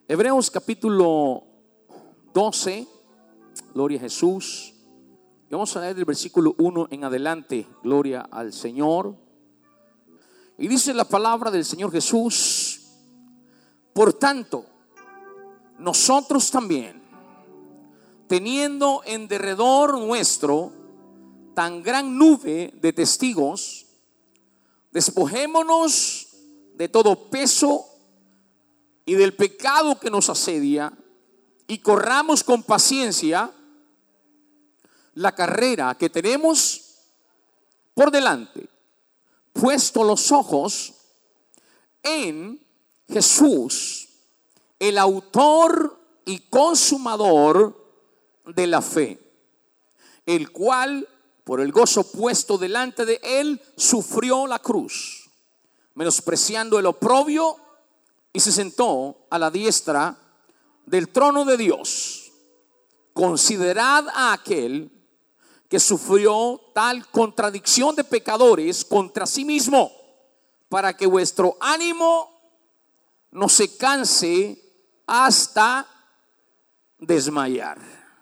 Hebreos capítulo 12, gloria a Jesús. Y vamos a leer del versículo 1 en adelante, gloria al Señor. Y dice la palabra del Señor Jesús: por tanto, nosotros también, teniendo en derredor nuestro tan gran nube de testigos, despojémonos de todo peso y del pecado que nos asedia, y corramos con paciencia la carrera que tenemos por delante, puesto los ojos en Jesús, el autor y consumador de la fe, el cual por el gozo puesto delante de él sufrió la cruz, menospreciando el oprobio, y se sentó a la diestra del trono de Dios. Considerad a aquel que sufrió tal contradicción de pecadores contra sí mismo, para que vuestro ánimo no se canse hasta desmayar.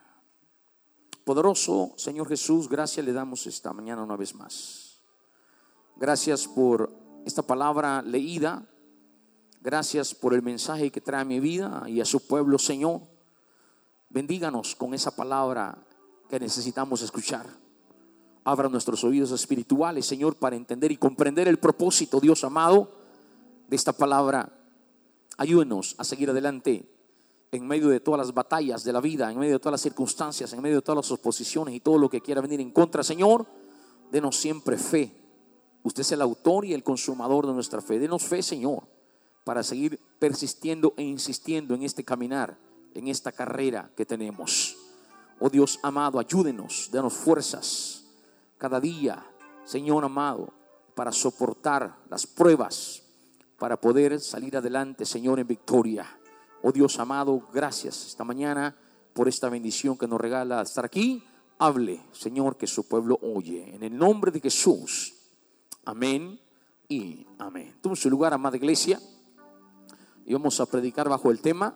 Poderoso Señor Jesús, gracias le damos esta mañana una vez más. Gracias por esta palabra leída. Gracias por el mensaje que trae a mi vida y a su pueblo, Señor. Bendíganos con esa palabra que necesitamos escuchar. Abra nuestros oídos espirituales, Señor, para entender y comprender el propósito, Dios amado, de esta palabra. Ayúdenos a seguir adelante en medio de todas las batallas de la vida, en medio de todas las circunstancias, en medio de todas las oposiciones y todo lo que quiera venir en contra, Señor. Denos siempre fe. Usted es el autor y el consumador de nuestra fe. Denos fe, Señor, para seguir persistiendo e insistiendo en este caminar, en esta carrera que tenemos. Oh Dios amado, ayúdenos, danos fuerzas cada día, Señor amado, para soportar las pruebas, para poder salir adelante, Señor, en victoria. Oh Dios amado, gracias esta mañana por esta bendición que nos regala estar aquí. Hable, Señor, que su pueblo oye. En el nombre de Jesús, amén y amén. Tome su lugar, amada iglesia, y vamos a predicar bajo el tema: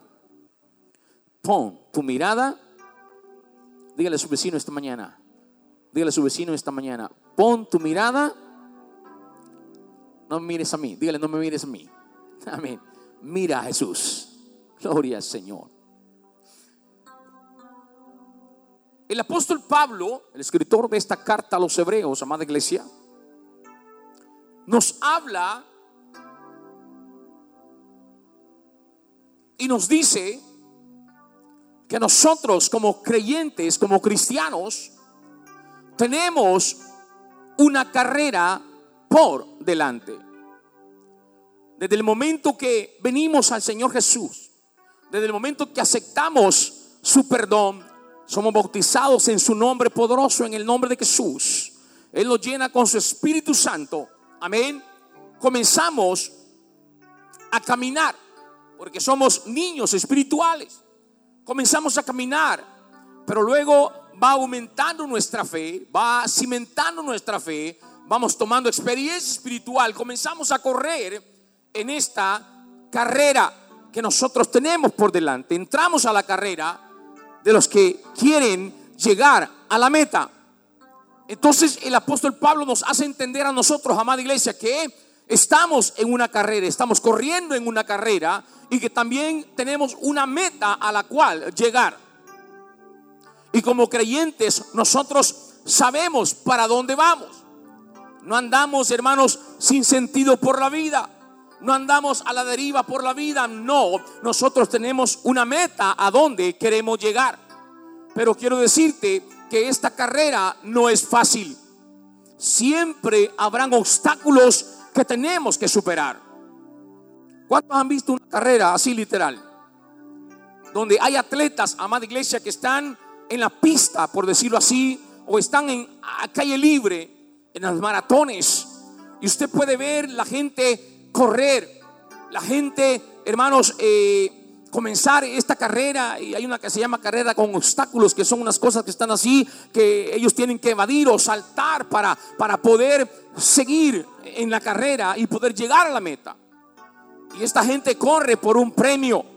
pon tu mirada. Dígale a su vecino esta mañana, dígale a su vecino esta mañana: pon tu mirada. No me mires a mí, dígale: no me mires a mí. Amén. Mira a Jesús. Gloria al Señor. El apóstol Pablo, el escritor de esta carta a los hebreos, amada iglesia, nos habla y nos dice que nosotros como creyentes, como cristianos, tenemos una carrera por delante. Desde el momento que venimos al Señor Jesús, desde el momento que aceptamos su perdón, somos bautizados en su nombre poderoso, en el nombre de Jesús. Él nos llena con su Espíritu Santo. Amén. Comenzamos a caminar, porque somos niños espirituales. Comenzamos a caminar, pero luego va aumentando nuestra fe, va cimentando nuestra fe, vamos tomando experiencia espiritual, comenzamos a correr en esta carrera que nosotros tenemos por delante. Entramos a la carrera de los que quieren llegar a la meta. Entonces el apóstol Pablo nos hace entender a nosotros, amada iglesia, que estamos en una carrera, estamos corriendo en una carrera, y que también tenemos una meta a la cual llegar. Y como creyentes nosotros sabemos para dónde vamos. No andamos, hermanos, sin sentido por la vida. No andamos a la deriva por la vida. No, nosotros tenemos una meta a donde queremos llegar. Pero quiero decirte que esta carrera no es fácil. Siempre habrán obstáculos que tenemos que superar. ¿Cuántos han visto una carrera así literal? Donde hay atletas, amada iglesia, que están en la pista, por decirlo así, o están en calle libre, en las maratones, y usted puede ver la gente correr, la gente, hermanos, comenzar esta carrera. Y hay una que se llama carrera con obstáculos, que son unas cosas que están así, que ellos tienen que evadir o saltar para poder seguir en la carrera y poder llegar a la meta. Y esta gente corre por un premio.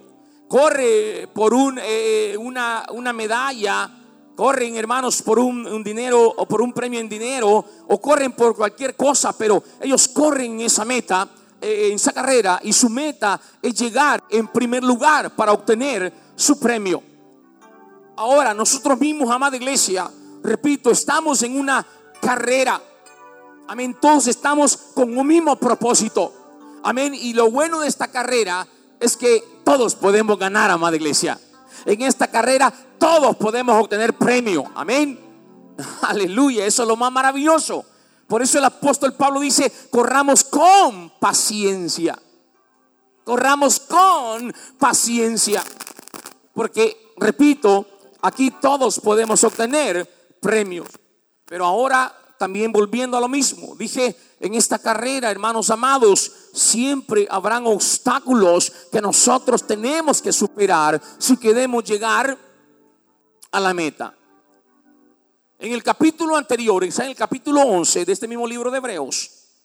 corre por una medalla, corren, hermanos, por un dinero o por un premio en dinero, o corren por cualquier cosa, pero ellos corren en esa meta, en esa carrera, y su meta es llegar en primer lugar para obtener su premio. Ahora nosotros mismos, amada iglesia, repito, estamos en una carrera. Amén. Todos estamos con un mismo propósito. Amén. Y lo bueno de esta carrera es que todos podemos ganar, amada iglesia. En esta carrera todos podemos obtener premio. Amén. Aleluya. Eso es lo más maravilloso. Por eso el apóstol Pablo dice: corramos con paciencia. Corramos con paciencia. Porque, repito, aquí todos podemos obtener premios. Pero ahora también volviendo a lo mismo, dije, en esta carrera, hermanos amados, siempre habrán obstáculos que nosotros tenemos que superar si queremos llegar a la meta. En el capítulo anterior, en el capítulo 11 de este mismo libro de Hebreos,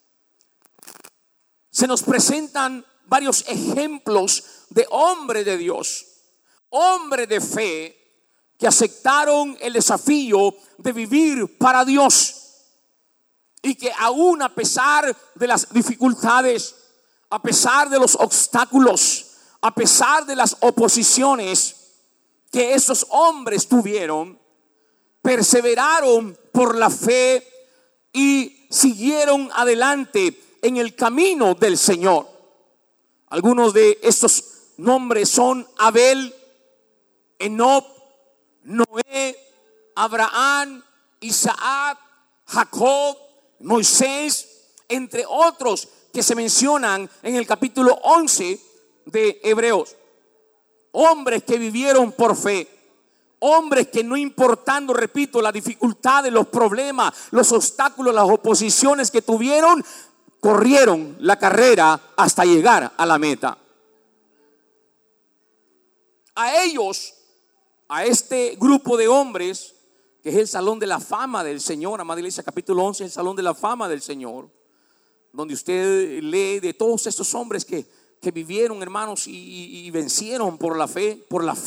se nos presentan varios ejemplos de hombres de Dios, hombres de fe, que aceptaron el desafío de vivir para Dios. Y que aún a pesar de las dificultades, a pesar de los obstáculos, a pesar de las oposiciones que esos hombres tuvieron, perseveraron por la fe y siguieron adelante en el camino del Señor. Algunos de estos nombres son Abel, Enoc, Noé, Abraham, Isaac, Jacob, Moisés, entre otros que se mencionan en el capítulo 11 de Hebreos. Hombres que vivieron por fe, hombres que no importando, repito, las dificultades, los problemas, los obstáculos, las oposiciones que tuvieron, corrieron la carrera hasta llegar a la meta. A ellos, a este grupo de hombres, que es el salón de la fama del Señor, amada iglesia, capítulo 11, el salón de la fama del Señor, donde usted lee de todos estos hombres que vivieron, hermanos, y vencieron por la fe,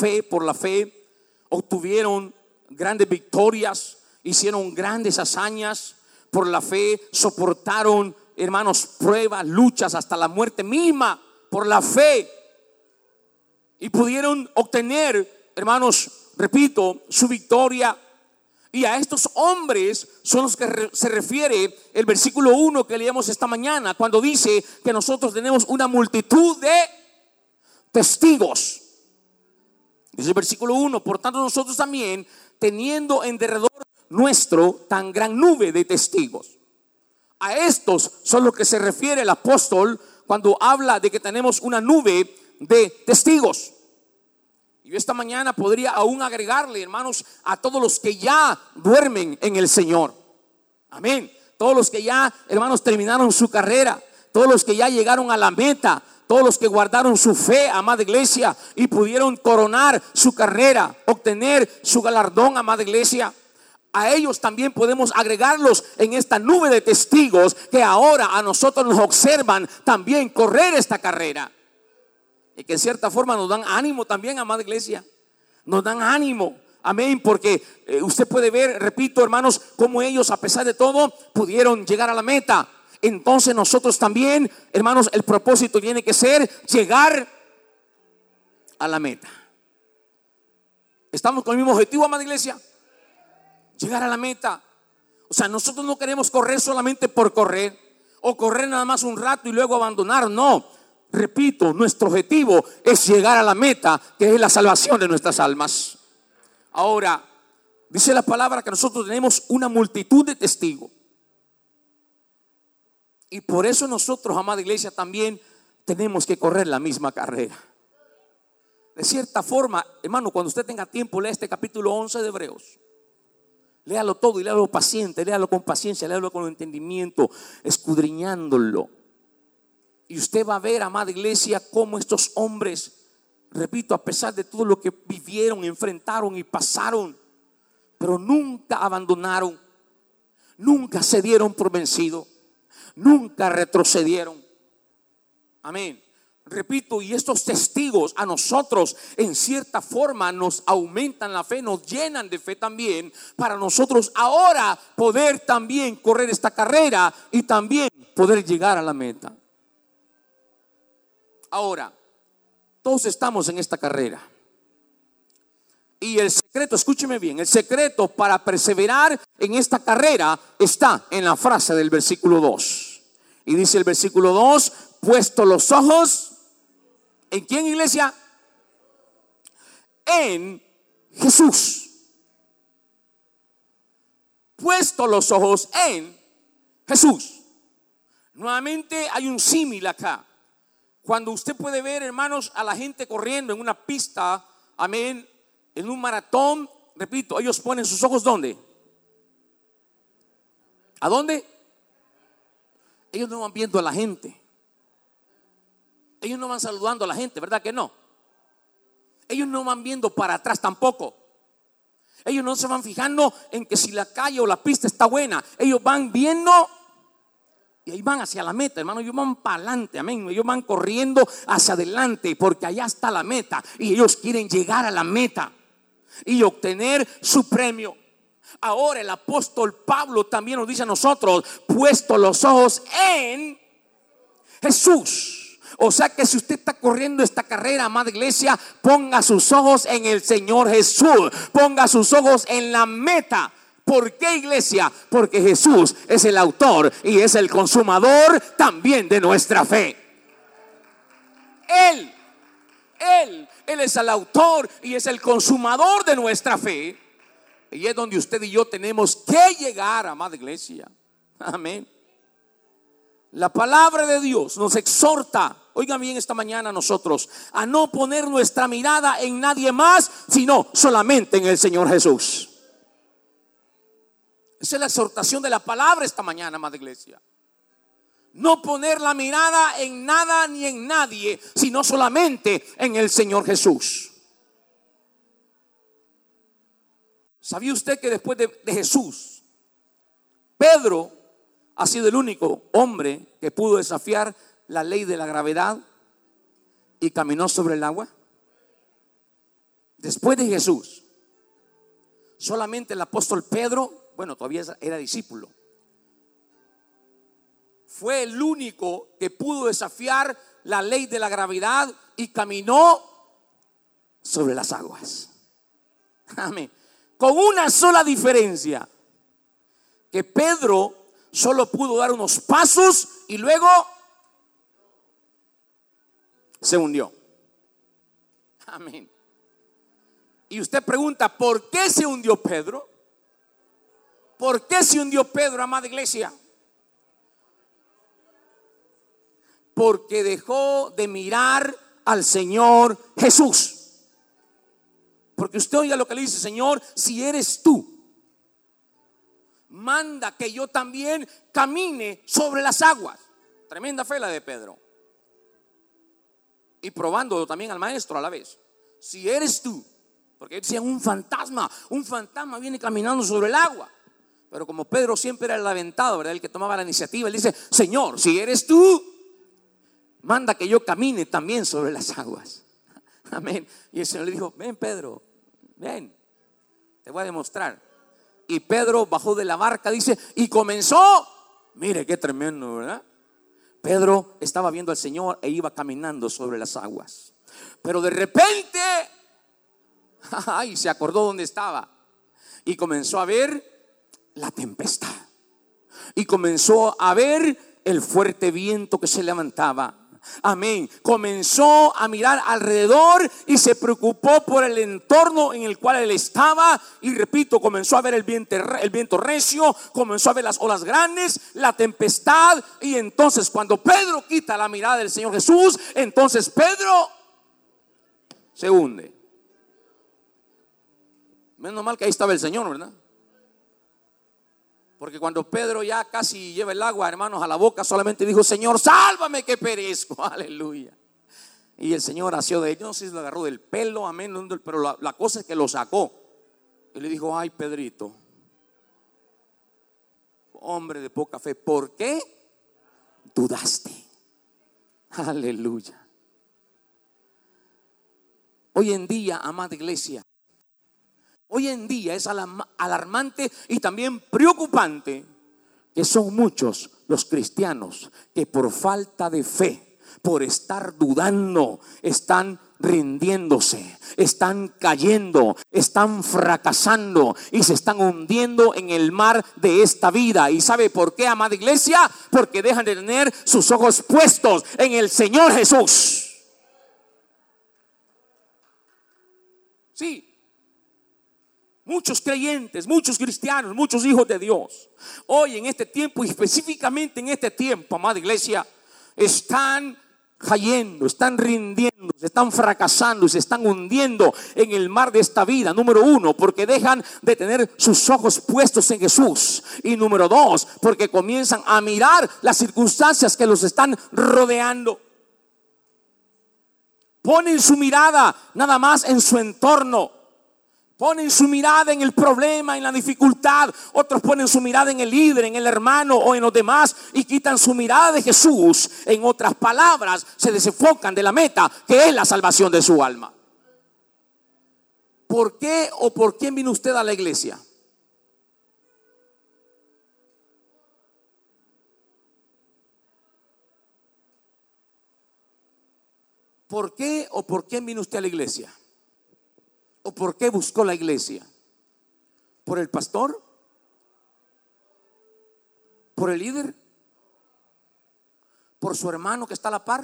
obtuvieron grandes victorias, hicieron grandes hazañas, por la fe soportaron, hermanos, pruebas, luchas, hasta la muerte misma, por la fe, y pudieron obtener, hermanos, repito, su victoria. Y a estos hombres son los que se refiere el versículo 1 que leíamos esta mañana, cuando dice que nosotros tenemos una multitud de testigos. Dice el versículo 1: por tanto nosotros también, teniendo en derredor nuestro tan gran nube de testigos. A estos son los que se refiere el apóstol cuando habla de que tenemos una nube de testigos. Y esta mañana podría aún agregarle, hermanos, a todos los que ya duermen en el Señor. Amén. Todos los que ya, hermanos, terminaron su carrera, todos los que ya llegaron a la meta, todos los que guardaron su fe, amada iglesia, y pudieron coronar su carrera, obtener su galardón, amada iglesia. A ellos también podemos agregarlos en esta nube de testigos que ahora a nosotros nos observan también correr esta carrera. Y que en cierta forma nos dan ánimo también, amada iglesia. Nos dan ánimo, amén, porque usted puede ver, repito, hermanos, cómo ellos a pesar de todo pudieron llegar a la meta. Entonces nosotros también, hermanos, el propósito tiene que ser llegar a la meta. ¿Estamos con el mismo objetivo, amada iglesia? Llegar a la meta. O sea, nosotros no queremos correr solamente por correr, o correr nada más un rato y luego abandonar. No. Repito, nuestro objetivo es llegar a la meta, que es la salvación de nuestras almas. Ahora, dice la palabra que nosotros tenemos una multitud de testigos. Y por eso nosotros, amada iglesia, también tenemos que correr la misma carrera. De cierta forma, hermano, cuando usted tenga tiempo, lea este capítulo 11 de Hebreos. Léalo todo y léalo paciente, léalo con paciencia, léalo con entendimiento, escudriñándolo. Y usted va a ver, amada iglesia, cómo estos hombres, repito, a pesar de todo lo que vivieron, enfrentaron y pasaron, pero nunca abandonaron, nunca se dieron por vencido, nunca retrocedieron. Amén. repito, y estos testigos a nosotros en cierta forma nos aumentan la fe, nos llenan de fe también, para nosotros ahora poder también correr esta carrera y también poder llegar a la meta. Ahora, todos estamos en esta carrera. Y el secreto, escúcheme bien, el secreto para perseverar en esta carrera está en la frase del versículo 2. Y dice el versículo 2, puesto los ojos, ¿en quién, iglesia? En Jesús. Puesto los ojos en Jesús. Nuevamente hay un símil acá. Cuando usted puede ver, hermanos, a la gente corriendo en una pista, amén, en un maratón, repito, ellos ponen sus ojos ¿dónde? ¿A dónde? Ellos no van viendo a la gente. Ellos no van saludando a la gente, ¿verdad que no? Ellos no van viendo para atrás tampoco. Ellos no se van fijando en que si la calle o la pista está buena. Ellos van viendo y ahí van hacia la meta, hermano. Ellos van para adelante, amén. Ellos van corriendo hacia adelante porque allá está la meta. Y ellos quieren llegar a la meta y obtener su premio. Ahora el apóstol Pablo también nos dice a nosotros, puesto los ojos en Jesús. O sea que si usted está corriendo esta carrera, amada iglesia, ponga sus ojos en el Señor Jesús. Ponga sus ojos en la meta. ¿Por qué, iglesia? Porque Jesús es el autor y es el consumador también de nuestra fe. Él es el autor y es el consumador de nuestra fe. Y es donde usted y yo tenemos que llegar, amada iglesia. Amén. La palabra de Dios nos exhorta, oigan bien esta mañana, nosotros a no poner nuestra mirada en nadie más, sino solamente en el Señor Jesús. Esa es la exhortación de la palabra esta mañana, amada iglesia. No poner la mirada en nada ni en nadie, sino solamente en el Señor Jesús. ¿Sabía usted que después de Jesús, Pedro ha sido el único hombre que pudo desafiar la ley de la gravedad y caminó sobre el agua? Después de Jesús, solamente el apóstol Pedro, bueno, todavía era discípulo, fue el único que pudo desafiar la ley de la gravedad y caminó sobre las aguas. Amén. Con una sola diferencia, que Pedro solo pudo dar unos pasos y luego se hundió. Amén. Y usted pregunta, ¿por qué se hundió Pedro? ¿Por qué se hundió Pedro, amada iglesia? Porque dejó de mirar al Señor Jesús. Porque usted oiga lo que le dice: Señor, si eres tú, manda que yo también camine sobre las aguas. Tremenda fe la de Pedro. Y probando también al maestro a la vez. Si eres tú, porque decían un fantasma viene caminando sobre el agua. Pero como Pedro siempre era el aventado, ¿verdad?, el que tomaba la iniciativa, él dice: Señor, si eres tú, manda que yo camine también sobre las aguas. Amén. Y el Señor le dijo: ven, Pedro, ven, te voy a demostrar. Y Pedro bajó de la barca, dice, y comenzó. Mire qué tremendo, ¿verdad? Pedro estaba viendo al Señor e iba caminando sobre las aguas. Pero de repente, ay, se acordó dónde estaba y comenzó a ver la tempestad. Y comenzó a ver el fuerte viento que se levantaba. Amén. Comenzó a mirar alrededor y se preocupó por el entorno en el cual él estaba. Y repito, comenzó a ver el viento recio, comenzó a ver las olas grandes, la tempestad. Y entonces cuando Pedro quita la mirada del Señor Jesús, entonces Pedro se hunde. Menos mal que ahí estaba el Señor, ¿verdad? Porque cuando Pedro ya casi lleva el agua, hermanos, a la boca, solamente dijo: Señor, sálvame que perezco. Aleluya. Y el Señor asió de él. Yo no sé si lo agarró del pelo, amén, pero la cosa es que lo sacó. Y le dijo: ay, Pedrito, hombre de poca fe, ¿por qué dudaste? Aleluya. Hoy en día, amada iglesia, hoy en día es alarmante y también preocupante que son muchos los cristianos que por falta de fe, por estar dudando, están rindiéndose, están cayendo, están fracasando y se están hundiendo en el mar de esta vida. ¿Y sabe por qué, amada iglesia? Porque dejan de tener sus ojos puestos en el Señor Jesús. Sí. Muchos creyentes, muchos cristianos, muchos hijos de Dios, hoy en este tiempo y específicamente en este tiempo, amada iglesia, están cayendo, están rindiendo, están fracasando y se están hundiendo en el mar de esta vida. Número uno, porque dejan de tener sus ojos puestos en Jesús. Y número dos, porque comienzan a mirar las circunstancias que los están rodeando. Ponen su mirada nada más en su entorno. Ponen su mirada en el problema, en la dificultad. Otros ponen su mirada en el líder, en el hermano o en los demás y quitan su mirada de Jesús. En otras palabras, se desenfocan de la meta, que es la salvación de su alma. ¿Por qué o por quién vino usted a la iglesia? ¿Por qué o por quién vino usted a la iglesia? ¿O por qué buscó la iglesia? ¿Por el pastor? ¿Por el líder? ¿Por su hermano que está a la par?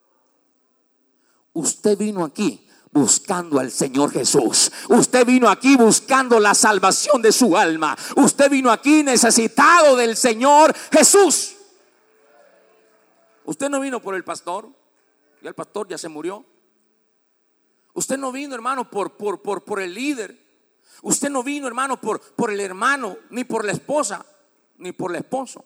Usted vino aquí buscando al Señor Jesús. Usted vino aquí buscando la salvación de su alma. Usted vino aquí necesitado del Señor Jesús. Usted no vino por el pastor. Ya el pastor ya se murió. Usted no vino, hermano, por el líder. Usted no vino, hermano, por el hermano, ni por la esposa, ni por el esposo.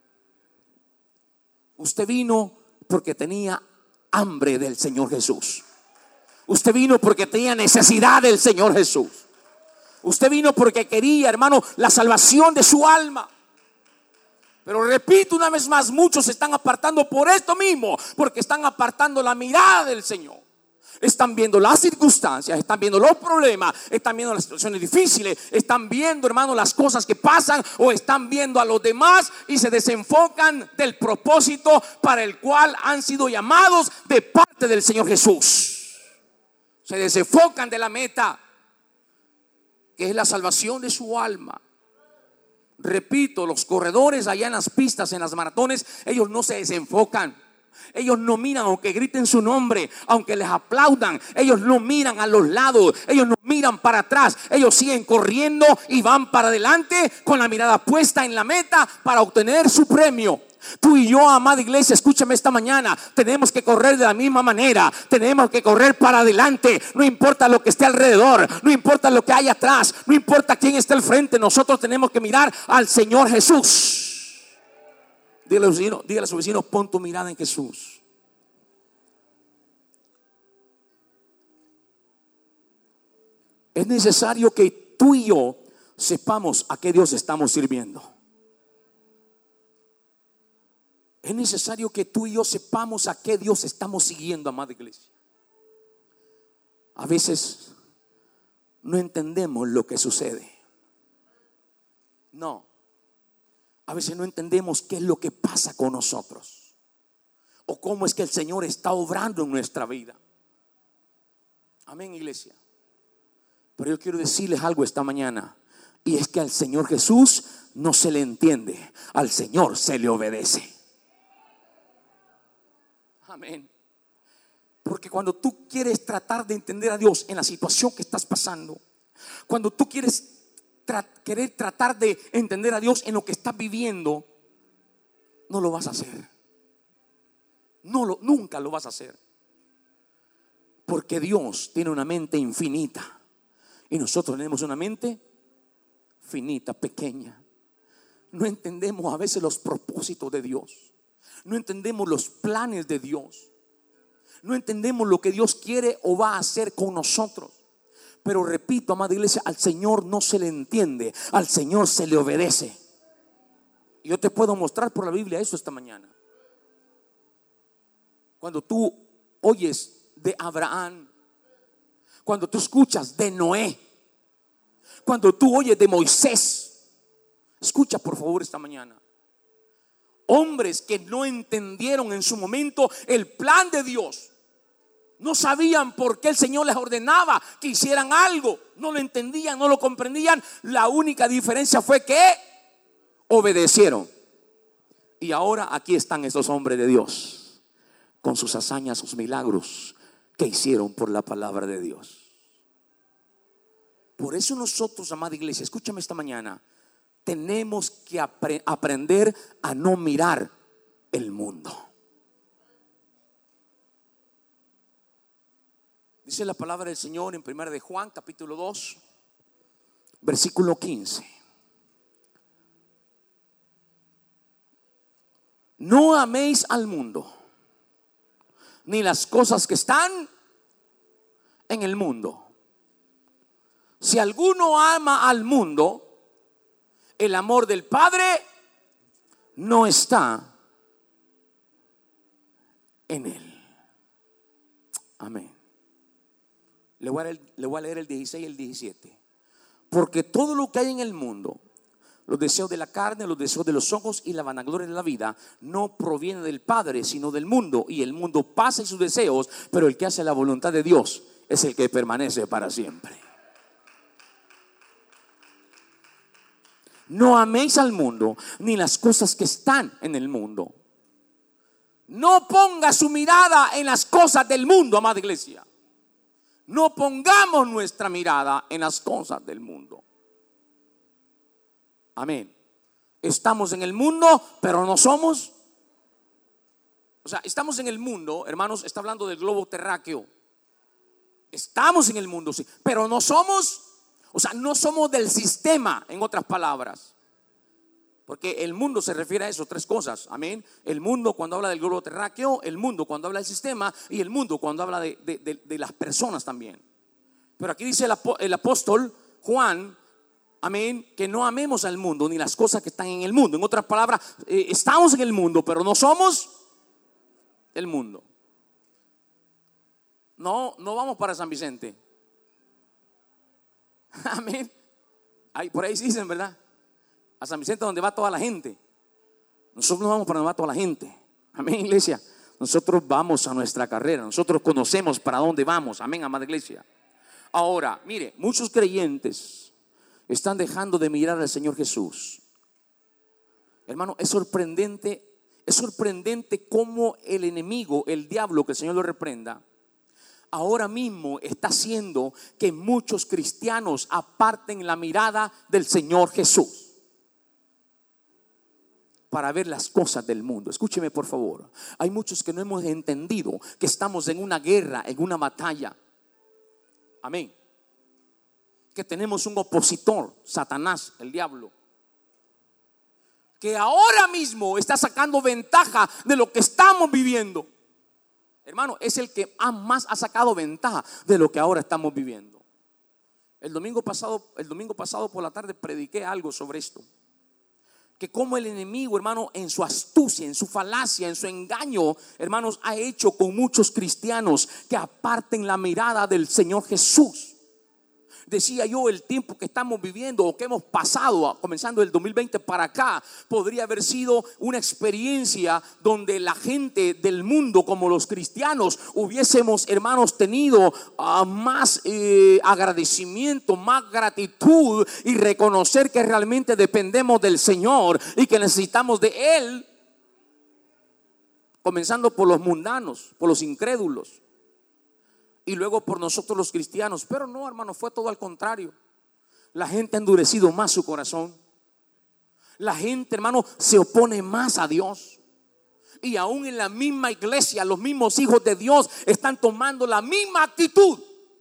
Usted vino porque tenía hambre del Señor Jesús. Usted vino porque tenía necesidad del Señor Jesús. Usted vino porque quería, hermano, la salvación de su alma. Pero repito una vez más, muchos se están apartando por esto mismo, porque están apartando la mirada del Señor. Están viendo las circunstancias, están viendo los problemas, están viendo las situaciones difíciles, están viendo, hermano, las cosas que pasan, o están viendo a los demás y se desenfocan del propósito para el cual han sido llamados de parte del Señor Jesús. Se desenfocan de la meta, que es la salvación de su alma. Repito, los corredores allá en las pistas, en las maratones, ellos no se desenfocan. Ellos no miran, aunque griten su nombre, aunque les aplaudan. Ellos no miran a los lados, ellos no miran para atrás. Ellos siguen corriendo y van para adelante con la mirada puesta en la meta para obtener su premio. Tú y yo, amada iglesia, escúchame esta mañana, tenemos que correr de la misma manera. Tenemos que correr para adelante. No importa lo que esté alrededor, no importa lo que hay atrás, no importa quién esté al frente. Nosotros tenemos que mirar al Señor Jesús. Dígale a su vecino, pon tu mirada en Jesús. Es necesario que tú y yo sepamos a qué Dios estamos sirviendo. Es necesario que tú y yo sepamos a qué Dios estamos siguiendo, amada iglesia. A veces no entendemos lo que sucede. No. A veces no entendemos qué es lo que pasa con nosotros, o cómo es que el Señor está obrando en nuestra vida. Amén, iglesia. Pero yo quiero decirles algo esta mañana, y es que al Señor Jesús no se le entiende, al Señor se le obedece. Amén. Porque cuando tú quieres tratar de entender a Dios en la situación que estás pasando, cuando tú quieres querer tratar de entender a Dios en lo que estás viviendo, no lo vas a hacer. Nunca lo vas a hacer. Porque Dios tiene una mente infinita y nosotros tenemos una mente finita, pequeña. No entendemos a veces los propósitos de Dios. No entendemos los planes de Dios. No entendemos lo que Dios quiere o va a hacer con nosotros. Pero repito, amada iglesia, al Señor no se le entiende, al Señor se le obedece. Y yo te puedo mostrar por la Biblia eso esta mañana. Cuando tú oyes de Abraham, Cuando tú escuchas de Noé, cuando tú oyes de Moisés, escucha por favor esta mañana. Hombres que no entendieron en su momento el plan de Dios. No sabían por qué el Señor les ordenaba que hicieran algo. No lo entendían, no lo comprendían. La única diferencia fue que obedecieron. Y ahora aquí están esos hombres de Dios, con sus hazañas, sus milagros que hicieron por la palabra de Dios. Por eso nosotros, amada iglesia, escúchame esta mañana, tenemos que aprender a no mirar el mundo. Dice la palabra del Señor en 1 de Juan capítulo 2 versículo 15. No améis al mundo, ni las cosas que están en el mundo. Si alguno ama al mundo, el amor del Padre no está en él. Amén. Le voy a leer el 16 y el 17. Porque todo lo que hay en el mundo, los deseos de la carne, los deseos de los ojos y la vanagloria de la vida, no proviene del Padre, sino del mundo. Y el mundo pasa y sus deseos, pero el que hace la voluntad de Dios es el que permanece para siempre. No améis al mundo, ni las cosas que están en el mundo. No ponga su mirada en las cosas del mundo, amada iglesia. No pongamos nuestra mirada en las cosas del mundo. Amén. Estamos en el mundo, pero no somos. O sea, estamos en el mundo, hermanos, está hablando del globo terráqueo. Estamos en el mundo, sí, pero no somos. O sea, no somos del sistema, en otras palabras. Porque el mundo se refiere a eso, tres cosas. Amén. El mundo cuando habla del globo terráqueo, el mundo cuando habla del sistema, y el mundo cuando habla de las personas también. Pero aquí dice el apóstol Juan, amén, que no amemos al mundo ni las cosas que están en el mundo. En otras palabras, estamos en el mundo, pero no somos el mundo. No vamos para San Vicente. Amén. Por ahí sí dicen, ¿verdad? A San Vicente donde va toda la gente. Nosotros no vamos para donde va toda la gente. Amén, iglesia. Nosotros vamos a nuestra carrera. Nosotros conocemos para dónde vamos. Amén, amada iglesia. Ahora, mire, muchos creyentes están dejando de mirar al Señor Jesús. Hermano, es sorprendente cómo el enemigo, el diablo, que el Señor lo reprenda, ahora mismo está haciendo que muchos cristianos aparten la mirada del Señor Jesús para ver las cosas del mundo. Escúcheme por favor. Hay muchos que no hemos entendido que estamos en una guerra, en una batalla. Amén. Que tenemos un opositor, Satanás, el diablo, que ahora mismo está sacando ventaja de lo que estamos viviendo. Hermano, es el que más ha sacado ventaja de lo que ahora estamos viviendo. El domingo pasado por la tarde prediqué algo sobre esto. Que como el enemigo, hermano, en su astucia, en su falacia, en su engaño, hermanos, ha hecho con muchos cristianos que aparten la mirada del Señor Jesús. Decía yo, el tiempo que estamos viviendo o que hemos pasado, comenzando el 2020 para acá, podría haber sido una experiencia donde la gente del mundo, como los cristianos, hubiésemos, hermanos, tenido más agradecimiento, más gratitud y reconocer que realmente dependemos del Señor y que necesitamos de Él, comenzando por los mundanos, por los incrédulos, y luego por nosotros los cristianos. Pero no, hermano, fue todo al contrario. La gente ha endurecido más su corazón. La gente, hermano, se opone más a Dios. Y aún en la misma iglesia, los mismos hijos de Dios están tomando la misma actitud.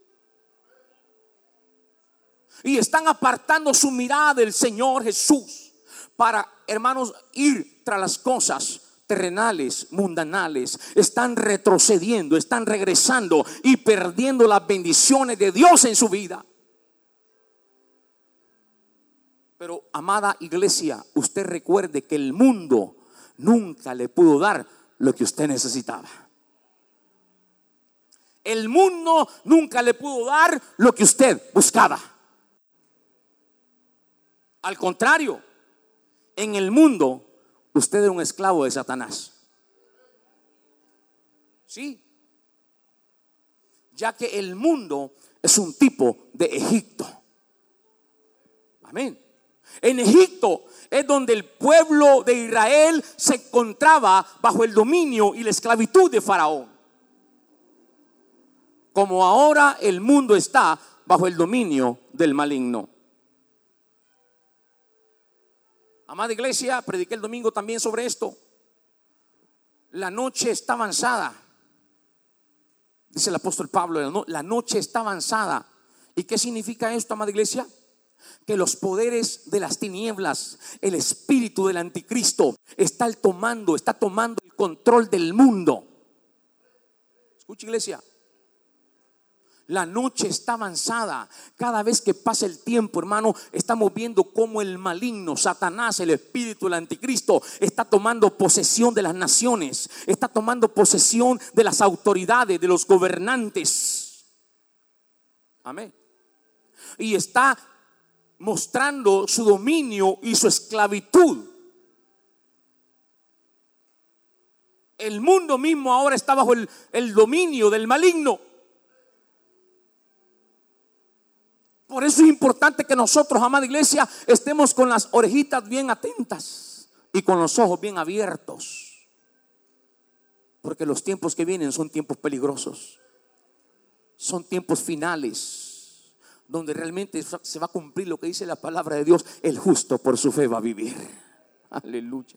Y están apartando su mirada del Señor Jesús para, hermanos, ir tras las cosas terrenales, mundanales. Están retrocediendo, están regresando y perdiendo las bendiciones de Dios en su vida. Pero, amada iglesia, usted recuerde que el mundo nunca le pudo dar lo que usted necesitaba. El mundo nunca le pudo dar lo que usted buscaba. Al contrario, en el mundo usted era un esclavo de Satanás. Sí, ya que el mundo es un tipo de Egipto. Amén. En Egipto es donde el pueblo de Israel se encontraba bajo el dominio y la esclavitud de Faraón. Como ahora el mundo está bajo el dominio del maligno. Amada iglesia, prediqué el domingo también sobre esto. La noche está avanzada. Dice el apóstol Pablo, la noche está avanzada. ¿Y qué significa esto, amada iglesia? Que los poderes de las tinieblas, el espíritu del anticristo está tomando el control del mundo. Escucha, iglesia. La noche está avanzada. Cada vez que pasa el tiempo, hermano, estamos viendo cómo el maligno, Satanás, el espíritu del anticristo, está tomando posesión de las naciones, está tomando posesión de las autoridades, de los gobernantes. Amén. Y está mostrando su dominio y su esclavitud. El mundo mismo ahora está bajo el dominio del maligno. Por eso es importante que nosotros, amada iglesia, estemos con las orejitas bien atentas y con los ojos bien abiertos, porque los tiempos que vienen son tiempos peligrosos, son tiempos finales, donde realmente se va a cumplir lo que dice la palabra de Dios: el justo por su fe va a vivir. Aleluya.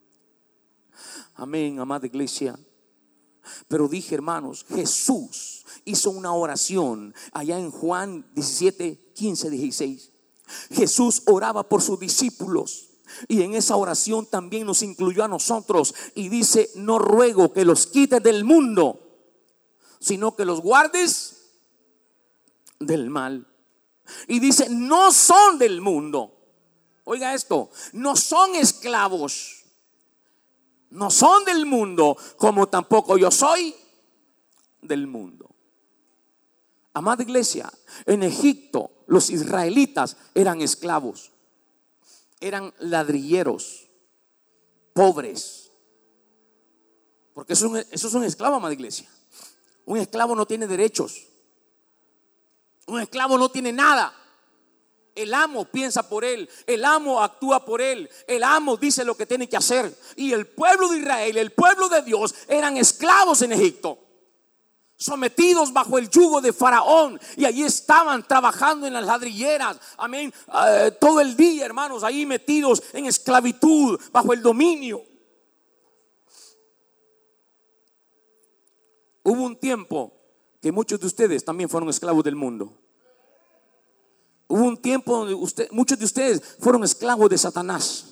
Amén, amada iglesia. Pero dije, hermanos, Jesús hizo una oración allá en Juan 17, 15, 16. Jesús oraba por sus discípulos y en esa oración también nos incluyó a nosotros, y dice: no ruego que los quites del mundo, sino que los guardes del mal. Y dice: no son del mundo. Oiga esto, no son esclavos, no son del mundo, como tampoco yo soy del mundo. Amada iglesia, en Egipto los israelitas eran esclavos, eran ladrilleros, pobres. Porque eso es un esclavo, amada iglesia. Un esclavo no tiene derechos. Un esclavo no tiene nada. El amo piensa por él, el amo actúa por él, el amo dice lo que tiene que hacer. Y el pueblo de Israel, el pueblo de Dios, eran esclavos en Egipto, sometidos bajo el yugo de Faraón. Y allí estaban trabajando en las ladrilleras, amén, todo el día, hermanos, ahí metidos en esclavitud, bajo el dominio. Hubo un tiempo que muchos de ustedes también fueron esclavos del mundo. Hubo un tiempo donde muchos de ustedes fueron esclavos de Satanás.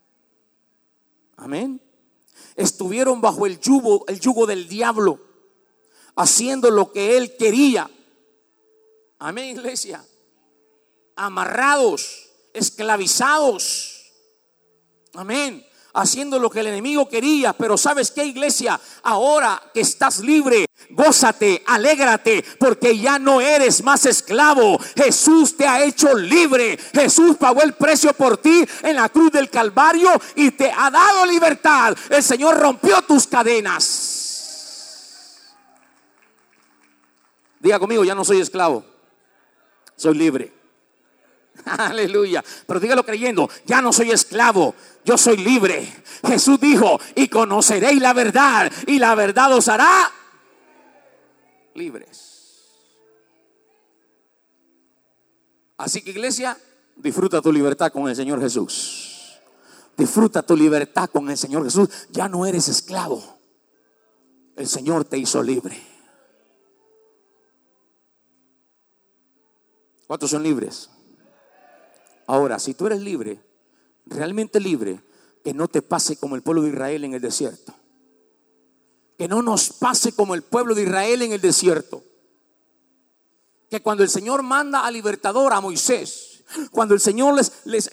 Amén. Estuvieron bajo el yugo del diablo, haciendo lo que él quería. Amén, iglesia. Amarrados, esclavizados. Amén. Haciendo lo que el enemigo quería. Pero ¿sabes qué, iglesia? Ahora que estás libre, gózate, alégrate, porque ya no eres más esclavo. Jesús te ha hecho libre. Jesús pagó el precio por ti en la cruz del Calvario y te ha dado libertad. El Señor rompió tus cadenas. Diga conmigo: ya no soy esclavo, soy libre. Aleluya. Pero dígalo creyendo: ya no soy esclavo, yo soy libre. Jesús dijo: y conoceréis la verdad, y la verdad os hará libres. Así que, iglesia, disfruta tu libertad con el Señor Jesús. Disfruta tu libertad con el Señor Jesús. Ya no eres esclavo, el Señor te hizo libre. ¿Cuántos son libres? Ahora, si tú eres libre, realmente libre, que no te pase como el pueblo de Israel en el desierto. Que no nos pase como el pueblo de Israel en el desierto. Que cuando el Señor manda al libertador, a Moisés, cuando el Señor les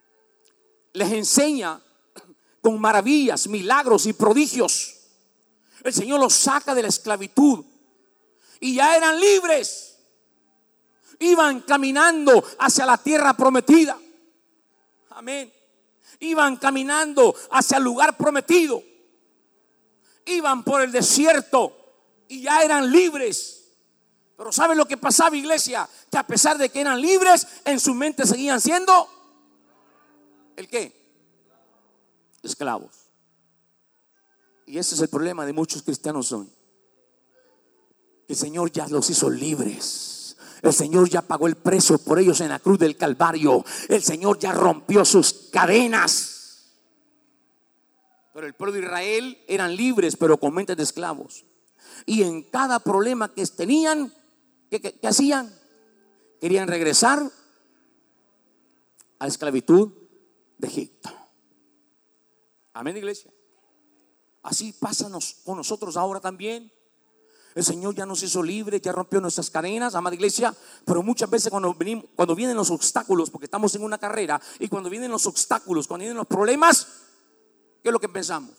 enseña con maravillas, milagros y prodigios, El Señor los saca de la esclavitud y ya eran libres. Iban caminando hacia la tierra prometida. Amén. Iban caminando hacia el lugar prometido. Iban por el desierto y ya eran libres. Pero ¿saben lo que pasaba, iglesia? Que a pesar de que eran libres, en su mente seguían siendo ¿el qué? Esclavos. Y ese es el problema de muchos cristianos hoy. El Señor ya los hizo libres. El Señor ya pagó el precio por ellos en la cruz del Calvario. El Señor ya rompió sus cadenas. Pero el pueblo de Israel eran libres, pero con mentes de esclavos. Y en cada problema que tenían, ¿qué hacían? Querían regresar a la esclavitud de Egipto. Amén, iglesia. Así pasa con nosotros ahora también. El Señor ya nos hizo libres, ya rompió nuestras cadenas, amada iglesia. Pero muchas veces cuando vienen los obstáculos, porque estamos en una carrera, y cuando vienen los obstáculos, cuando vienen los problemas, ¿qué es lo que pensamos?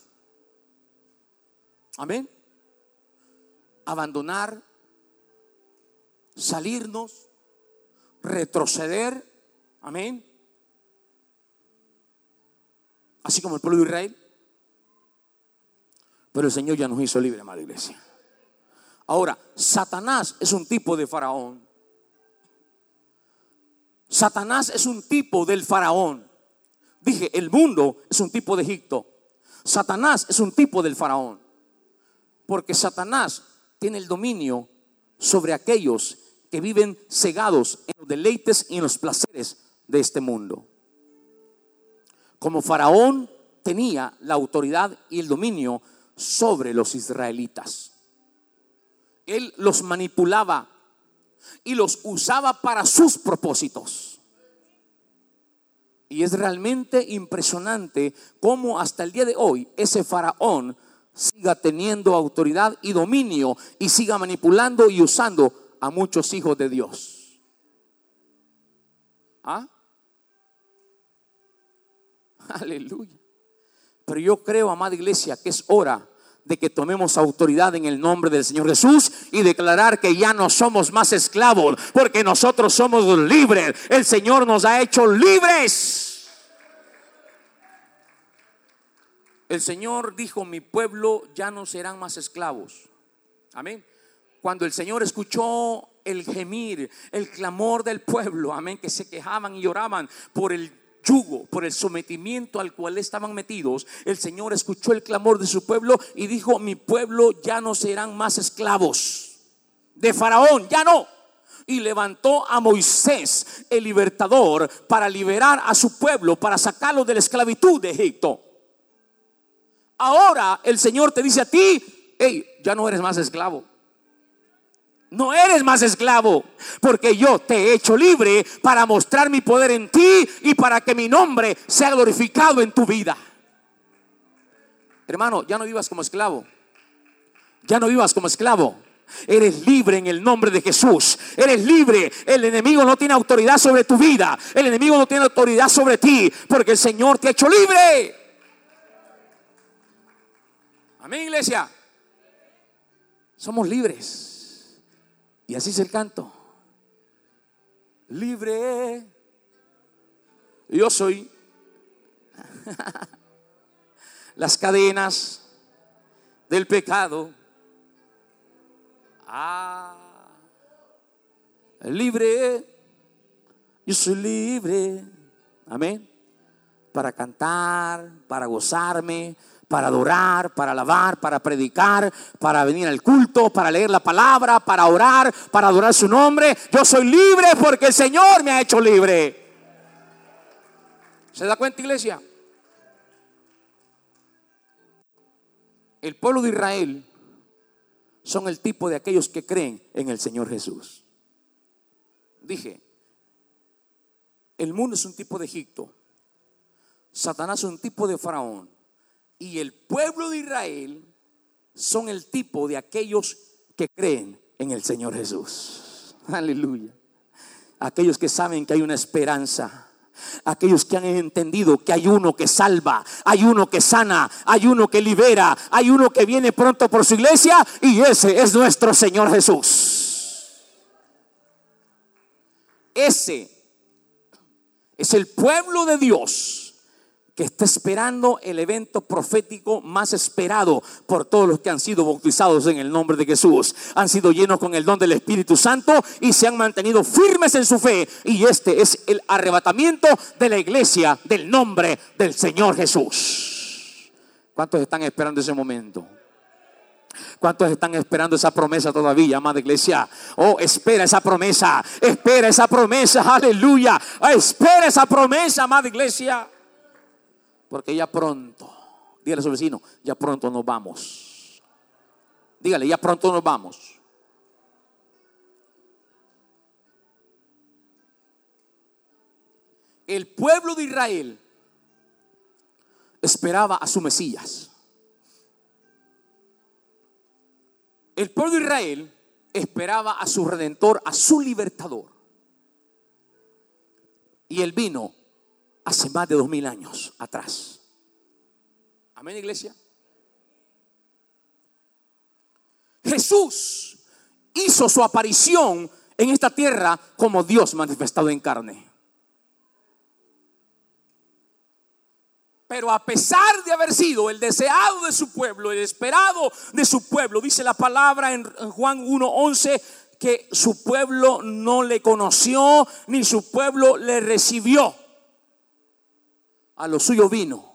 Amén. Abandonar, salirnos, retroceder. Amén. Así como el pueblo de Israel. Pero el Señor ya nos hizo libres, amada iglesia. Ahora, Satanás es un tipo de faraón. Satanás es un tipo del faraón. Dije, el mundo es un tipo de Egipto. Satanás es un tipo del faraón. Porque Satanás tiene el dominio sobre aquellos que viven cegados en los deleites y en los placeres de este mundo. Como faraón tenía la autoridad y el dominio sobre los israelitas. Él los manipulaba y los usaba para sus propósitos. Y es realmente impresionante cómo hasta el día de hoy ese faraón siga teniendo autoridad y dominio y siga manipulando y usando a muchos hijos de Dios. ¿Ah? Aleluya. Pero yo creo, amada iglesia, que es hora de que tomemos autoridad en el nombre del Señor Jesús y declarar que ya no somos más esclavos, porque nosotros somos libres. El Señor nos ha hecho libres. El Señor dijo: mi pueblo ya no serán más esclavos. Amén. Cuando el Señor escuchó el gemir, el clamor del pueblo, amén, que se quejaban y lloraban por el yugo, por el sometimiento al cual estaban metidos, el Señor escuchó el clamor de su pueblo y dijo: mi pueblo ya no serán más esclavos de Faraón, ya no. Y levantó a Moisés, el libertador, para liberar a su pueblo, para sacarlo de la esclavitud de Egipto. Ahora el Señor te dice a ti: hey, ya no eres más esclavo. No eres más esclavo, porque yo te he hecho libre para mostrar mi poder en ti y para que mi nombre sea glorificado en tu vida. Hermano, ya no vivas como esclavo. Ya no vivas como esclavo. Eres libre en el nombre de Jesús. Eres libre. El enemigo no tiene autoridad sobre tu vida. El enemigo no tiene autoridad sobre ti, porque el Señor te ha hecho libre. Amén, iglesia. Somos libres. Y así es el canto. Libre yo soy. Las cadenas del pecado. Libre. Yo soy libre. Amén. Para cantar, para gozarme, para adorar, para alabar, para predicar, para venir al culto, para leer la palabra, para orar, para adorar su nombre. Yo soy libre porque el Señor me ha hecho libre. ¿Se da cuenta, iglesia? El pueblo de Israel son el tipo de aquellos que creen en el Señor Jesús. Dije, el mundo es un tipo de Egipto. Satanás es un tipo de faraón. Y el pueblo de Israel son el tipo de aquellos que creen en el Señor Jesús. Aleluya. Aquellos que saben que hay una esperanza. Aquellos que han entendido que hay uno que salva, hay uno que sana, hay uno que libera, hay uno que viene pronto por su iglesia, y ese es nuestro Señor Jesús. Ese es el pueblo de Dios que está esperando el evento profético más esperado por todos los que han sido bautizados en el nombre de Jesús. Han sido llenos con el don del Espíritu Santo y se han mantenido firmes en su fe. Y este es el arrebatamiento de la iglesia del nombre del Señor Jesús. ¿Cuántos están esperando ese momento? ¿Cuántos están esperando esa promesa todavía, amada iglesia? Oh, espera esa promesa, aleluya. Espera esa promesa, amada iglesia. Porque ya pronto, dígale a su vecino, ya pronto nos vamos. Dígale, ya pronto nos vamos. El pueblo de Israel esperaba a su Mesías. El pueblo de Israel esperaba a su Redentor, a su Libertador. Y él vino hace más de 2000 años atrás. Amén, iglesia. Jesús hizo su aparición en esta tierra como Dios manifestado en carne. Pero a pesar de haber sido el deseado de su pueblo, el esperado de su pueblo, dice la palabra en Juan 1:11, que su pueblo no le conoció, ni su pueblo le recibió. A lo suyo vino.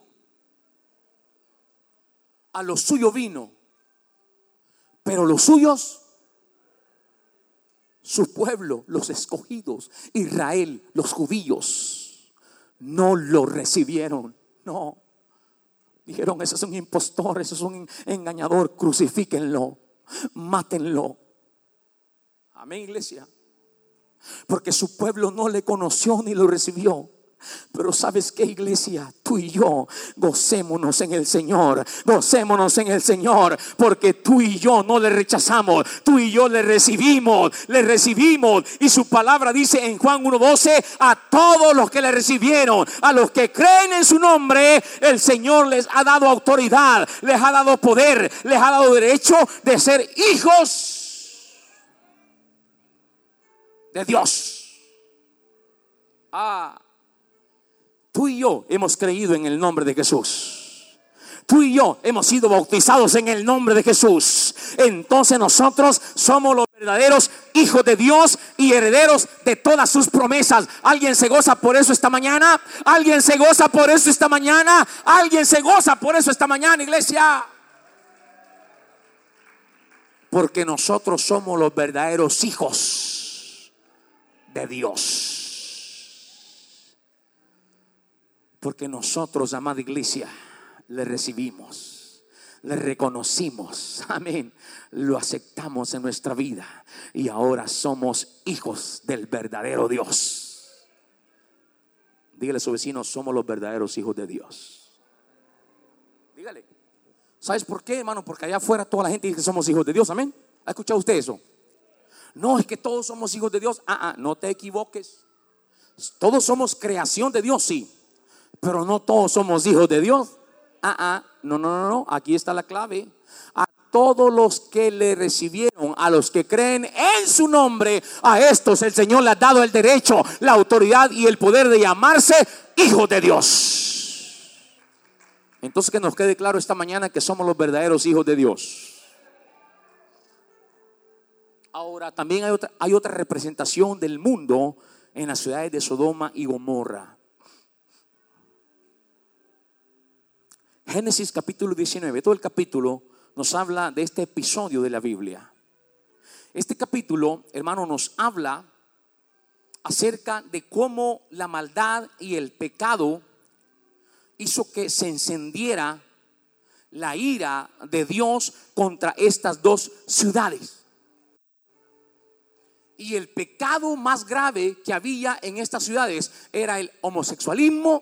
A lo suyo vino. Pero los suyos, su pueblo, los escogidos, Israel, los judíos, no lo recibieron. No. Dijeron, ese es un impostor, ese es un engañador, crucifíquenlo, mátenlo. Amén, iglesia. Porque su pueblo no le conoció ni lo recibió. Pero ¿sabes qué, iglesia? Tú y yo gocémonos en el Señor. Gocémonos en el Señor, porque tú y yo no le rechazamos, tú y yo le recibimos. Y su palabra dice en Juan 1:12, a todos los que le recibieron, a los que creen en su nombre, el Señor les ha dado autoridad, les ha dado poder, les ha dado derecho de ser hijos de Dios. Tú y yo hemos creído en el nombre de Jesús. Tú y yo hemos sido bautizados en el nombre de Jesús. Entonces nosotros somos los verdaderos hijos de Dios y herederos de todas sus promesas. ¿Alguien se goza por eso esta mañana? ¿Alguien se goza por eso esta mañana? ¿Alguien se goza por eso esta mañana, iglesia? Porque nosotros somos los verdaderos hijos de Dios. Porque nosotros, amada iglesia, le recibimos, le reconocimos, amén, lo aceptamos en nuestra vida y ahora somos hijos del verdadero Dios. Dígale a su vecino, somos los verdaderos hijos de Dios. Dígale. ¿Sabes por qué, hermano? Porque allá afuera toda la gente dice que somos hijos de Dios, amén. ¿Ha escuchado usted eso? No, es que todos somos hijos de Dios. No te equivoques. Todos somos creación de Dios, sí, pero no todos somos hijos de Dios. No. Aquí está la clave. A todos los que le recibieron, a los que creen en su nombre, a estos el Señor le ha dado el derecho, la autoridad y el poder de llamarse hijos de Dios. Entonces que nos quede claro esta mañana que somos los verdaderos hijos de Dios. Ahora también hay otra representación del mundo en las ciudades de Sodoma y Gomorra. Génesis capítulo 19, todo el capítulo nos habla de este episodio de la Biblia. Este capítulo, hermano, nos habla acerca de cómo la maldad y el pecado hizo que se encendiera la ira de Dios contra estas dos ciudades. Y el pecado más grave que había en estas ciudades era el homosexualismo.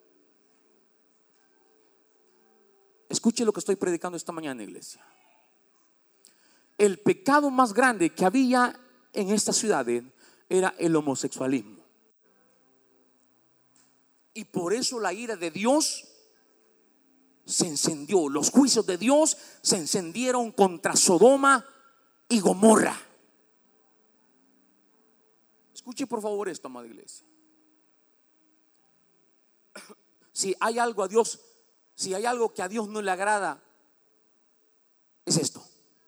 Escuche lo que estoy predicando esta mañana, iglesia. El pecado más grande que había en esta ciudad era el homosexualismo. Y por eso la ira de Dios se encendió. Los juicios de Dios se encendieron contra Sodoma y Gomorra. Escuche por favor esto, amada iglesia. Si hay algo a Dios, si hay algo que a Dios no le agrada, es esto.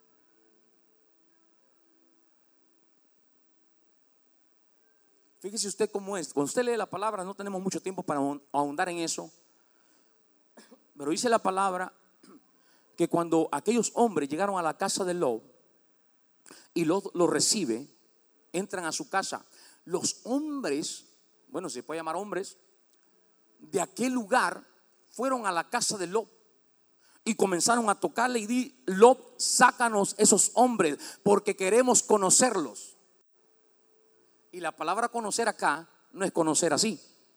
Fíjese usted cómo es. Cuando usted lee la palabra, no tenemos mucho tiempo para ahondar en eso, pero dice la palabra que cuando aquellos hombres llegaron a la casa de Lot y Lot los recibe, entran a su casa. Los hombres, bueno, se puede llamar hombres, de aquel lugar fueron a la casa de Lot y comenzaron a tocarle y di: Lot, sácanos esos hombres porque queremos conocerlos. Y la palabra conocer acá no es conocer así.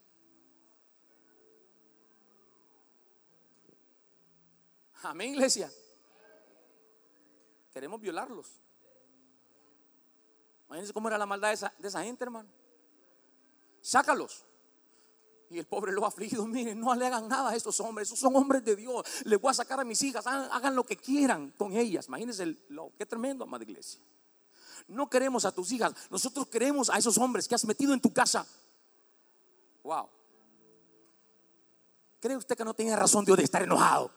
Amén, iglesia. Queremos violarlos. Imagínense cómo era la maldad de esa gente, hermano. Sácalos. Y el pobre lo afligido: miren, no le hagan nada a estos hombres, esos son hombres de Dios. Les voy a sacar a mis hijas, hagan lo que quieran con ellas. Imagínense qué tremendo, amada iglesia. No queremos a tus hijas, nosotros queremos a esos hombres que has metido en tu casa. Wow. ¿Cree usted que no tenía razón Dios de estar enojado?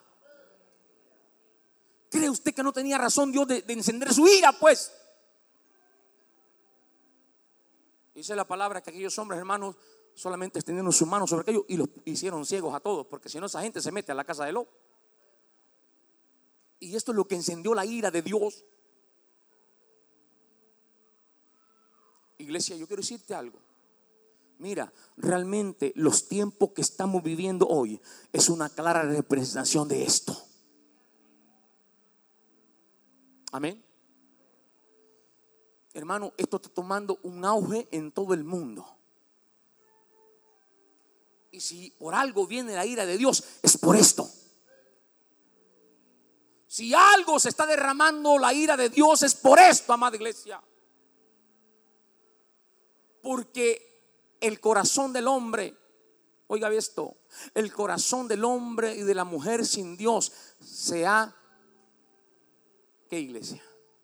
¿Cree usted que no tenía razón Dios de encender su ira? Pues dice la palabra que aquellos hombres, hermanos, solamente extendieron sus manos sobre aquellos y los hicieron ciegos a todos, porque si no esa gente se mete a la casa de Lot. Y esto es lo que encendió la ira de Dios. Iglesia, yo quiero decirte algo. Mira, realmente los tiempos que estamos viviendo hoy es una clara representación de esto. Amén. Hermano, esto está tomando un auge en todo el mundo. Y si por algo viene la ira de Dios, es por esto. Si algo se está derramando la ira de Dios, es por esto, amada iglesia. Porque el corazón del hombre, oiga esto, el corazón del hombre y de la mujer sin Dios se ha, ¿qué, iglesia?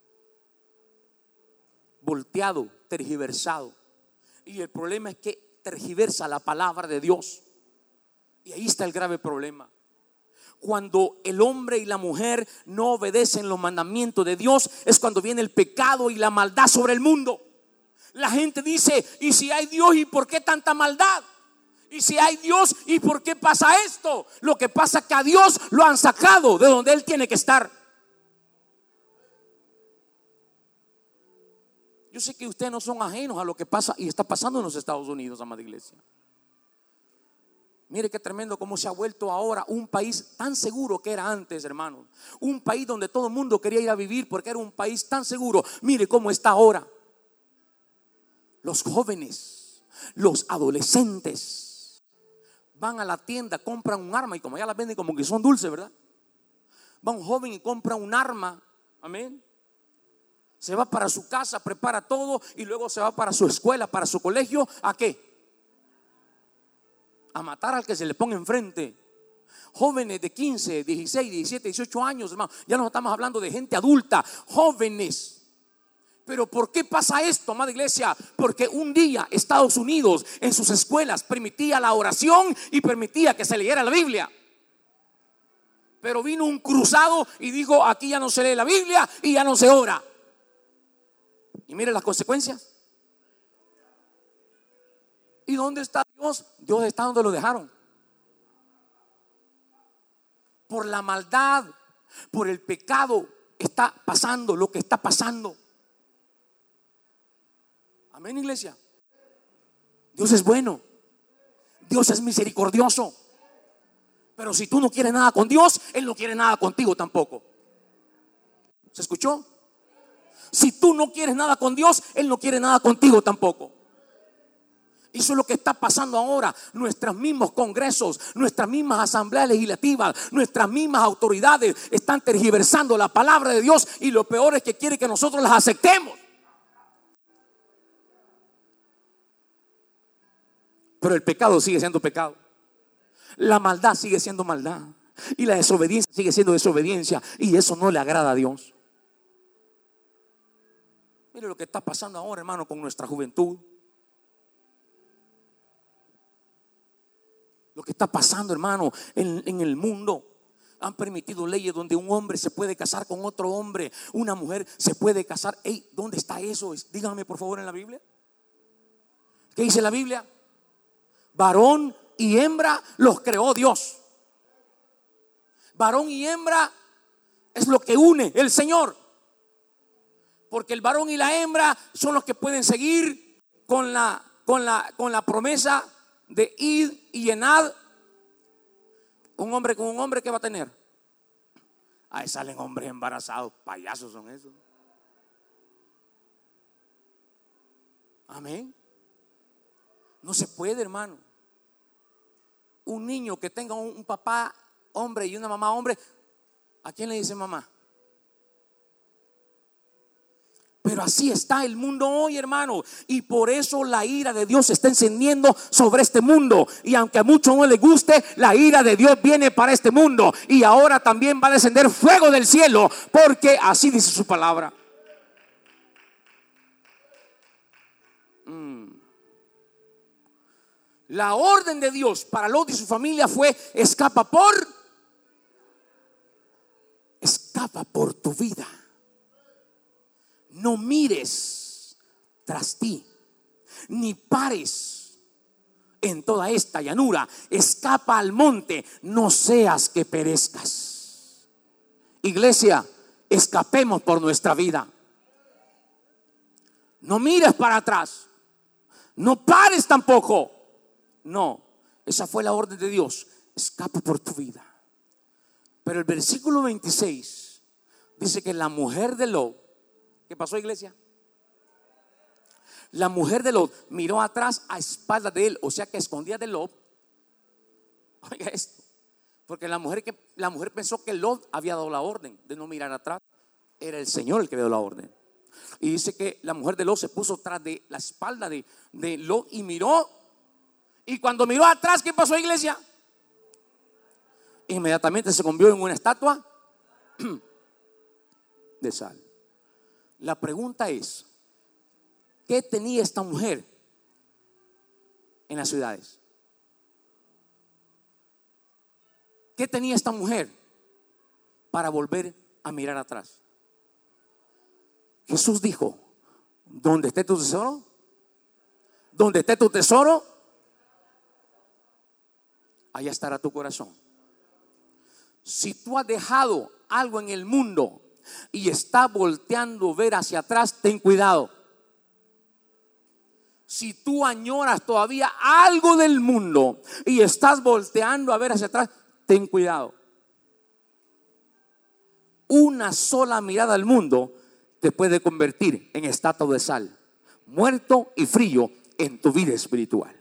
Volteado, tergiversado. Y el problema es que tergiversa la palabra de Dios. Y ahí está el grave problema. Cuando el hombre y la mujer no obedecen los mandamientos de Dios, es cuando viene el pecado y la maldad sobre el mundo. La gente dice: ¿y si hay Dios, y por qué tanta maldad? ¿Y si hay Dios, y por qué pasa esto? Lo que pasa es que a Dios lo han sacado de donde Él tiene que estar. Yo sé que ustedes no son ajenos a lo que pasa y está pasando en los Estados Unidos, amada iglesia. Mire qué tremendo cómo se ha vuelto ahora un país tan seguro que era antes, hermano. Un país donde todo el mundo quería ir a vivir porque era un país tan seguro. Mire cómo está ahora. Los jóvenes, los adolescentes van a la tienda, compran un arma, y como ya las venden como que son dulces, ¿verdad? Va un joven y compra un arma, amén. Se va para su casa, prepara todo y luego se va para su escuela, para su colegio. ¿A qué? A matar al que se le ponga enfrente. Jóvenes de 15, 16, 17, 18 años, hermano. Ya no estamos hablando de gente adulta, jóvenes. Pero ¿por qué pasa esto, amada iglesia? Porque un día Estados Unidos en sus escuelas permitía la oración y permitía que se leyera la Biblia. Pero vino un cruzado y dijo: aquí ya no se lee la Biblia y ya no se ora. Y mire las consecuencias. ¿Y dónde está Dios? Dios está donde lo dejaron. Por la maldad, por el pecado, está pasando lo que está pasando. Amén, iglesia. Dios es bueno, Dios es misericordioso. Pero si tú no quieres nada con Dios, Él no quiere nada contigo tampoco. ¿Se escuchó? Si tú no quieres nada con Dios, Él no quiere nada contigo tampoco. Eso es lo que está pasando ahora. Nuestros mismos congresos, nuestras mismas asambleas legislativas, nuestras mismas autoridades están tergiversando la palabra de Dios, y lo peor es que quiere que nosotros las aceptemos. Pero el pecado sigue siendo pecado. La maldad sigue siendo maldad y la desobediencia sigue siendo desobediencia, y eso no le agrada a Dios. Mire lo que está pasando ahora, hermano, con nuestra juventud. Lo que está pasando, hermano, en el mundo. Han permitido leyes donde un hombre se puede casar con otro hombre, una mujer se puede casar. Ey, ¿dónde está eso? Díganme por favor en la Biblia. ¿Qué dice la Biblia? Varón y hembra los creó Dios. Varón y hembra es lo que une el Señor. Porque el varón y la hembra son los que pueden seguir con la promesa de id y llenad. Un hombre con un hombre, ¿qué va a tener? Ahí salen hombres embarazados. Payasos son esos. Amén. No se puede, hermano. Un niño que tenga un papá hombre y una mamá hombre, ¿a quién le dice mamá? Pero así está el mundo hoy, hermano. Y por eso la ira de Dios se está encendiendo sobre este mundo. Y aunque a muchos no les guste, la ira de Dios viene para este mundo. Y ahora también va a descender fuego del cielo, porque así dice su palabra. La orden de Dios para Lot y su familia fue: escapa por tu vida. No mires tras ti, ni pares en toda esta llanura. Escapa al monte, no seas que perezcas. Iglesia, escapemos por nuestra vida. No mires para atrás, no pares tampoco. No, esa fue la orden de Dios: escapa por tu vida. Pero el versículo 26 dice que la mujer de Lot, ¿qué pasó, iglesia? La mujer de Lot miró atrás a espaldas de él, o sea que escondía de Lot. Oiga esto, porque la mujer pensó que Lot había dado la orden de no mirar atrás. Era el Señor el que dio la orden. Y dice que la mujer de Lot se puso tras de la espalda de Lot y miró. Y cuando miró atrás, ¿qué pasó, iglesia? Inmediatamente se convirtió en una estatua de sal. La pregunta es: ¿qué tenía esta mujer en las ciudades? ¿Qué tenía esta mujer para volver a mirar atrás? Jesús dijo: donde esté tu tesoro, donde esté tu tesoro, allá estará tu corazón. Si tú has dejado algo en el mundo y estás volteando a ver hacia atrás, ten cuidado. Si tú añoras todavía algo del mundo y estás volteando a ver hacia atrás, ten cuidado. Una sola mirada al mundo te puede convertir en estatua de sal, muerto y frío en tu vida espiritual.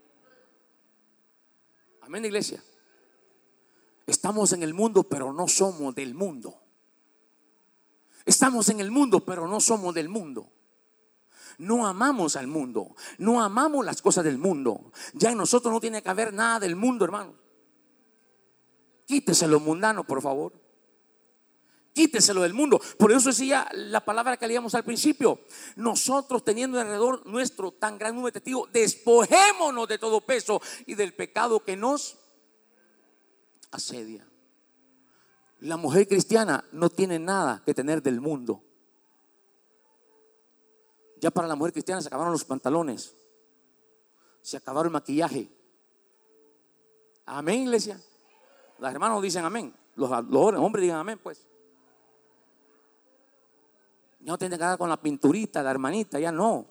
Amén, iglesia. Estamos en el mundo, pero no somos del mundo. Estamos en el mundo, pero no somos del mundo. No amamos al mundo, no amamos las cosas del mundo. Ya en nosotros no tiene que haber nada del mundo, hermano. Quítese lo mundano, por favor. Quíteselo del mundo. Por eso decía la palabra que leíamos al principio: nosotros, teniendo alrededor nuestro tan gran número de testigos, despojémonos de todo peso y del pecado que nos asedia. La mujer cristiana no tiene nada que tener del mundo. Ya para la mujer cristiana se acabaron los pantalones, se acabaron el maquillaje. Amén, iglesia. Los hermanos dicen amén. Los hombres digan amén, pues. Ya no tiene que andar con la pinturita, la hermanita, ya no.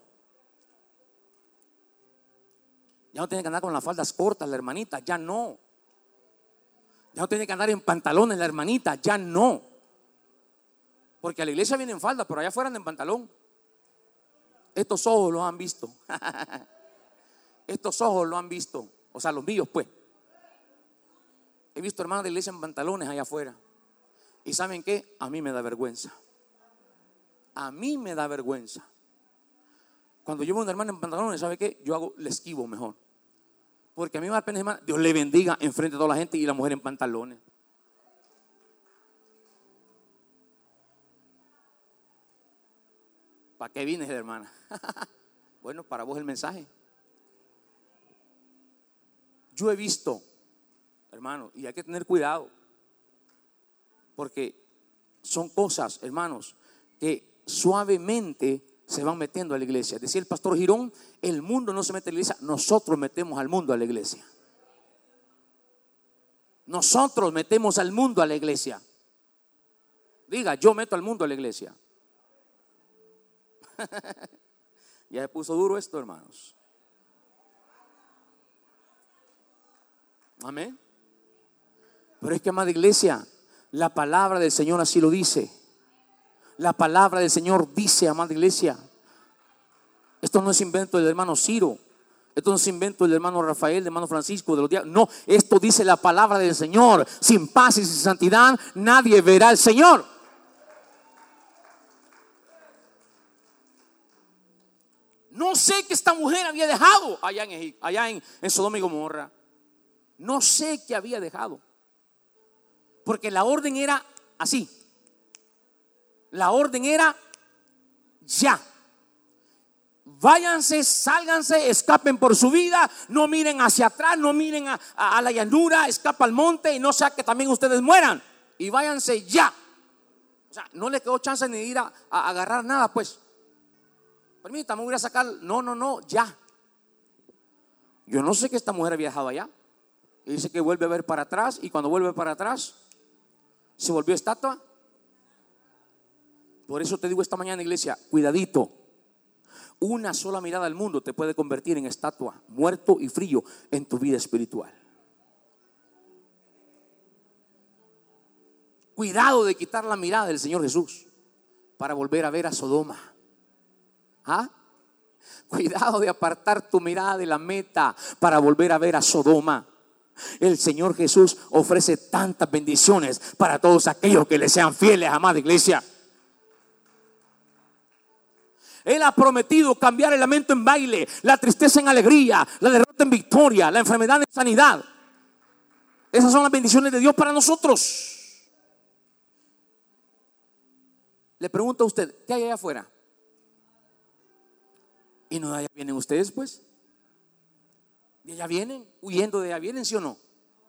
Ya no tiene que andar con las faldas cortas, la hermanita, ya no. Ya no tiene que andar en pantalones, la hermanita, ya no. Porque a la iglesia vienen en falda, pero allá afuera andan en pantalón. Estos ojos lo han visto. Estos ojos lo han visto. O sea, los míos, pues. He visto hermanos de la iglesia en pantalones allá afuera. ¿Y saben qué? A mí me da vergüenza. A mí me da vergüenza. Cuando yo veo a una hermana en pantalones, ¿sabe qué? Le esquivo mejor. Porque a mí me da pena, hermana, Dios le bendiga enfrente de toda la gente y la mujer en pantalones. ¿Para qué vienes, hermana? Bueno, para vos el mensaje. Yo he visto, hermano, y hay que tener cuidado, porque son cosas, hermanos, que suavemente se van metiendo a la iglesia. Decía el pastor Girón, el mundo no se mete a la iglesia, nosotros metemos al mundo a la iglesia. Nosotros metemos al mundo a la iglesia. Diga, yo meto al mundo a la iglesia. Ya se puso duro esto, hermanos. Amén. Pero es que, amada iglesia, la palabra del Señor así lo dice. La palabra del Señor dice, amada iglesia. Esto no es invento del hermano Ciro. Esto no es invento del hermano Rafael, del hermano Francisco, de los diablos. No, esto dice la palabra del Señor. Sin paz y sin santidad nadie verá al Señor. No sé qué esta mujer había dejado allá en Egipto, allá en Sodoma y Gomorra. No sé qué había dejado. Porque la orden era así. La orden era ya. Váyanse, sálganse, escapen por su vida. No miren hacia atrás, no miren a la llanura. Escapa al monte y no sea que también ustedes mueran. Y váyanse ya. O sea, no le quedó chance ni de ir a agarrar nada, pues. Permítame, voy a sacar. No, ya. Yo no sé que esta mujer había viajado allá. Y dice que vuelve a ver para atrás. Y cuando vuelve para atrás, se volvió estatua. Por eso te digo esta mañana, iglesia, cuidadito. Una sola mirada al mundo te puede convertir en estatua, muerto y frío en tu vida espiritual. Cuidado de quitar la mirada del Señor Jesús para volver a ver a Sodoma. ¿Ah? Cuidado de apartar tu mirada de la meta para volver a ver a Sodoma. El Señor Jesús ofrece tantas bendiciones para todos aquellos que le sean fieles, amada iglesia. Él ha prometido cambiar el lamento en baile, la tristeza en alegría, la derrota en victoria, la enfermedad en sanidad. Esas son las bendiciones de Dios para nosotros. Le pregunto a usted, ¿qué hay allá afuera? ¿Y no de allá vienen ustedes, pues? ¿De allá vienen? ¿Huyendo de allá vienen, sí o no?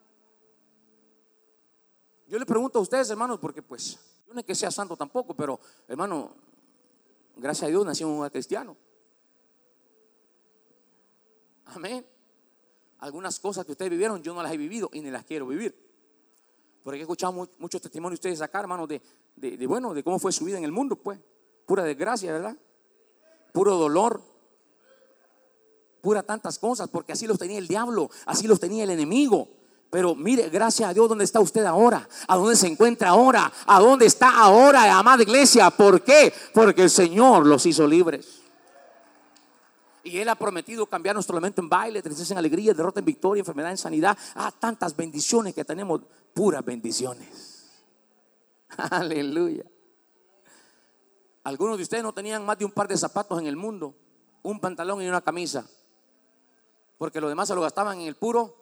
Yo le pregunto a ustedes, hermanos, porque pues yo no es que sea santo tampoco, pero hermano, gracias a Dios nací en un hogar cristiano. Amén. Algunas cosas que ustedes vivieron yo no las he vivido y ni las quiero vivir. Porque he escuchado muchos testimonios de ustedes acá, hermanos, de cómo fue su vida en el mundo, pues. Pura desgracia, ¿verdad? Puro dolor. Pura tantas cosas, porque así los tenía el diablo, así los tenía el enemigo. Pero mire, gracias a Dios, ¿dónde está usted ahora? ¿A dónde se encuentra ahora? ¿A dónde está ahora, amada iglesia? ¿Por qué? Porque el Señor los hizo libres. Y Él ha prometido cambiar nuestro lamento en baile, tristeza en alegría, derrota en victoria, enfermedad en sanidad. Tantas bendiciones que tenemos, puras bendiciones. Aleluya. Algunos de ustedes no tenían más de un par de zapatos en el mundo, un pantalón y una camisa, porque lo demás se lo gastaban en el puro,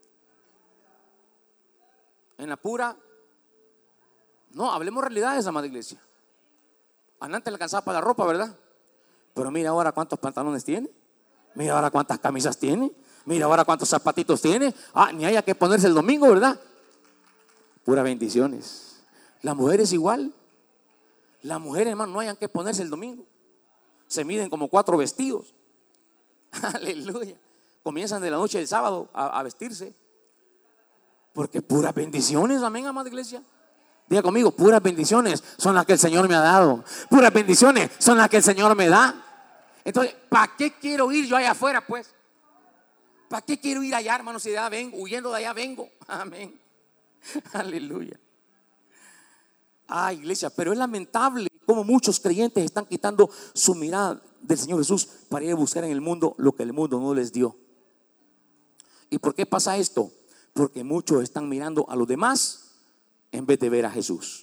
en la pura. No, hablemos realidades, amada iglesia. Antes le alcanzaba para la ropa, ¿verdad? Pero mira ahora cuántos pantalones tiene. Mira ahora cuántas camisas tiene. Mira ahora cuántos zapatitos tiene. Ni haya que ponerse el domingo, ¿verdad? Puras bendiciones. La mujer es igual. La mujer, hermano, no hayan que ponerse el domingo. Se miden como 4 vestidos. Aleluya. Comienzan de la noche del sábado a vestirse. Porque puras bendiciones, amén, amada iglesia. Diga conmigo, puras bendiciones son las que el Señor me ha dado. Puras bendiciones son las que el Señor me da. Entonces, ¿para qué quiero ir yo allá afuera, pues? ¿Para qué quiero ir allá, hermanos? Si de allá vengo, huyendo de allá vengo. Amén. Aleluya. Iglesia, pero es lamentable cómo muchos creyentes están quitando su mirada del Señor Jesús para ir a buscar en el mundo lo que el mundo no les dio. ¿Y por qué pasa esto? Porque muchos están mirando a los demás en vez de ver a Jesús.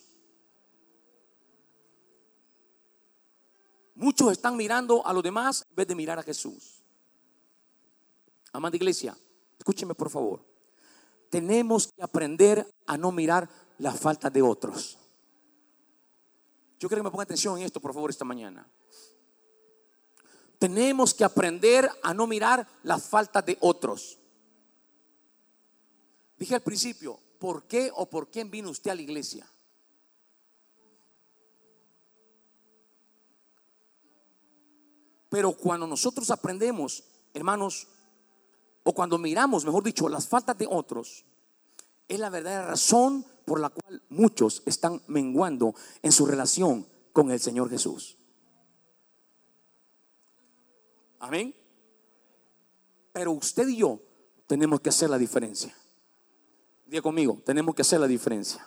Muchos están mirando a los demás en vez de mirar a Jesús. Amada iglesia, Escúcheme por favor. Tenemos que aprender a no mirar las faltas de otros. Yo quiero que me ponga atención en esto, por favor, esta mañana. Tenemos que aprender a no mirar las faltas de otros. Dije al principio, ¿por qué o por quién vino usted a la iglesia? Pero cuando nosotros aprendemos, hermanos, o cuando miramos, mejor dicho, las faltas de otros, es la verdadera razón por la cual muchos están menguando en su relación con el Señor Jesús. Amén. Pero usted y yo tenemos que hacer la diferencia. Diga conmigo, tenemos que hacer la diferencia.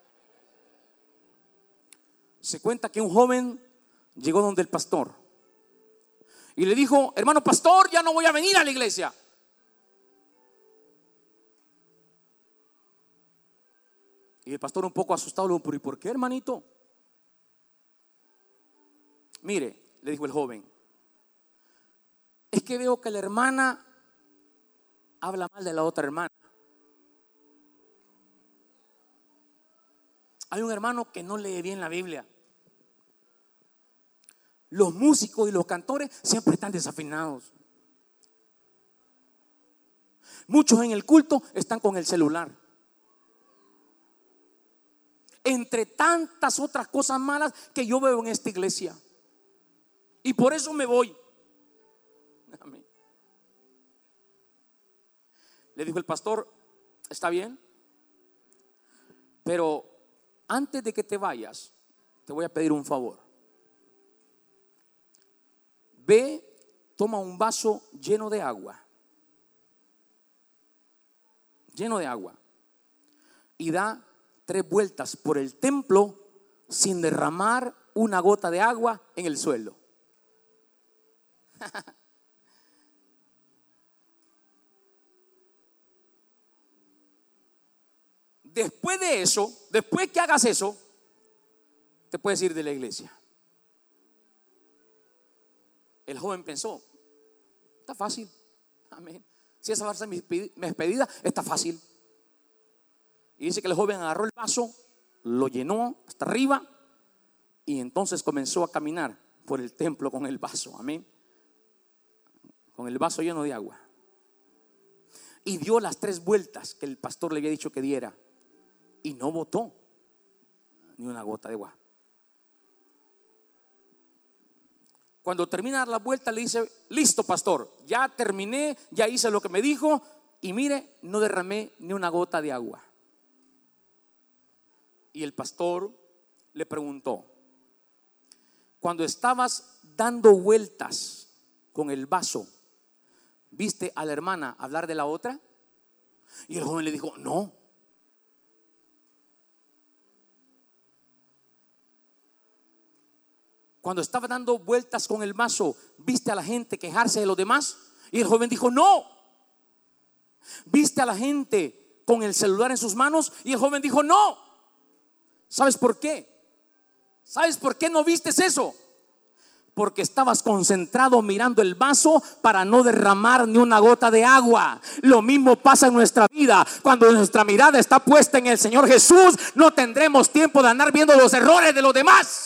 Se cuenta que un joven llegó donde el pastor y le dijo: hermano pastor, ya no voy a venir a la iglesia. Y el pastor, un poco asustado, le dijo: ¿pero y por qué, hermanito? Mire, le dijo el joven, es que veo que la hermana habla mal de la otra hermana. Hay un hermano que no lee bien la Biblia. Los músicos y los cantores siempre están desafinados. Muchos en el culto están con el celular. Entre tantas otras cosas malas que yo veo en esta iglesia. Y por eso me voy. Amén. Le dijo el pastor: está bien, pero antes de que te vayas, te voy a pedir un favor. Ve, toma un vaso lleno de agua. Lleno de agua. Y da 3 vueltas por el templo sin derramar una gota de agua en el suelo. Después de eso, después que hagas eso, te puedes ir de la iglesia. El joven pensó: está fácil. Amén. Si esa va a ser mi despedida, está fácil. Y dice que el joven agarró el vaso, lo llenó hasta arriba y entonces comenzó a caminar por el templo con el vaso. Amén. Con el vaso lleno de agua. Y dio las 3 vueltas que el pastor le había dicho que diera. Y no botó ni una gota de agua. Cuando termina de dar la vuelta, le dice: listo, pastor, ya terminé, ya hice lo que me dijo. Y mire, no derramé ni una gota de agua. Y el pastor le preguntó: cuando estabas dando vueltas con el vaso, ¿viste a la hermana hablar de la otra? Y el joven le dijo: no. Cuando estaba dando vueltas con el vaso, ¿viste a la gente quejarse de los demás? Y el joven dijo: no. ¿Viste a la gente con el celular en sus manos? Y el joven dijo: no. ¿Sabes por qué? ¿Sabes por qué no vistes eso? Porque estabas concentrado mirando el vaso para no derramar ni una gota de agua. Lo mismo pasa en nuestra vida. Cuando nuestra mirada está puesta en el Señor Jesús, no tendremos tiempo de andar viendo los errores de los demás.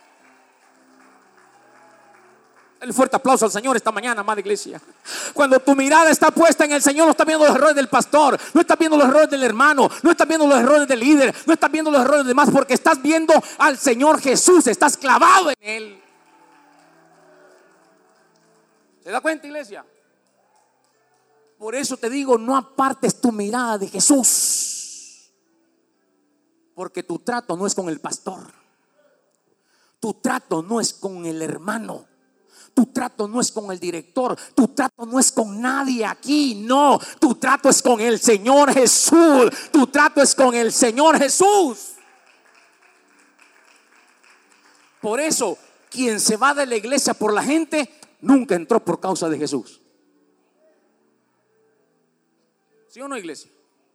El fuerte aplauso al Señor esta mañana, amada iglesia. Cuando tu mirada está puesta en el Señor, no estás viendo los errores del pastor, no estás viendo los errores del hermano, no estás viendo los errores del líder, no estás viendo los errores de demás, porque estás viendo al Señor Jesús, estás clavado en Él. ¿Se da cuenta, iglesia? Por eso te digo, no apartes tu mirada de Jesús, porque tu trato no es con el pastor, tu trato no es con el hermano, tu trato no es con el director, tu trato no es con nadie aquí, no, tu trato es con el Señor Jesús, tu trato es con el Señor Jesús. Por eso, quien se va de la iglesia por la gente, nunca entró por causa de Jesús. ¿Sí o no, iglesia?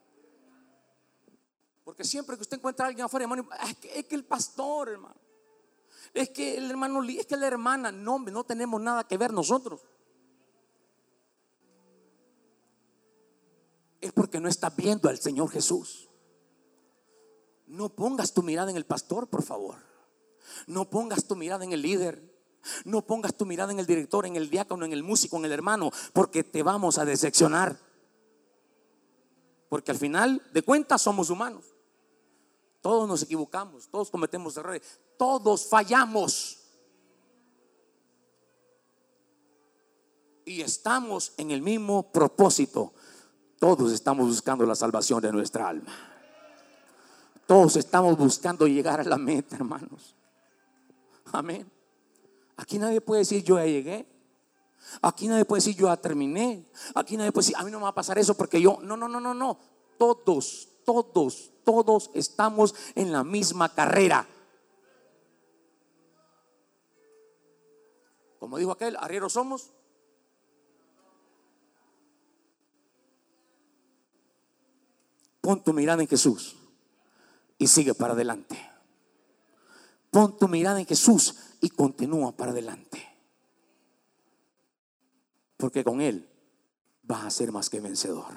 Porque siempre que usted encuentra a alguien afuera, hermano, es que el pastor, hermano, es que el hermano, es que la hermana, no tenemos nada que ver nosotros. es porque no estás viendo al Señor Jesús. No pongas tu mirada en el pastor, por favor. No pongas tu mirada en el líder. No pongas tu mirada en el director, en el diácono, en el músico, en el hermano, porque te vamos a decepcionar. Porque al final de cuentas somos humanos. Todos nos equivocamos, todos cometemos errores, todos fallamos. Y estamos en el mismo propósito. Todos estamos buscando la salvación de nuestra alma. Todos estamos buscando llegar a la meta, hermanos. Amén. Aquí nadie puede decir yo ya llegué. Aquí nadie puede decir yo ya terminé. Aquí nadie puede decir a mí no me va a pasar eso porque yo. No. Todos estamos en la misma carrera. Como dijo aquel, arrieros somos. Pon tu mirada en Jesús y sigue para adelante. Pon tu mirada en Jesús y continúa para adelante. Porque con Él vas a ser más que vencedor.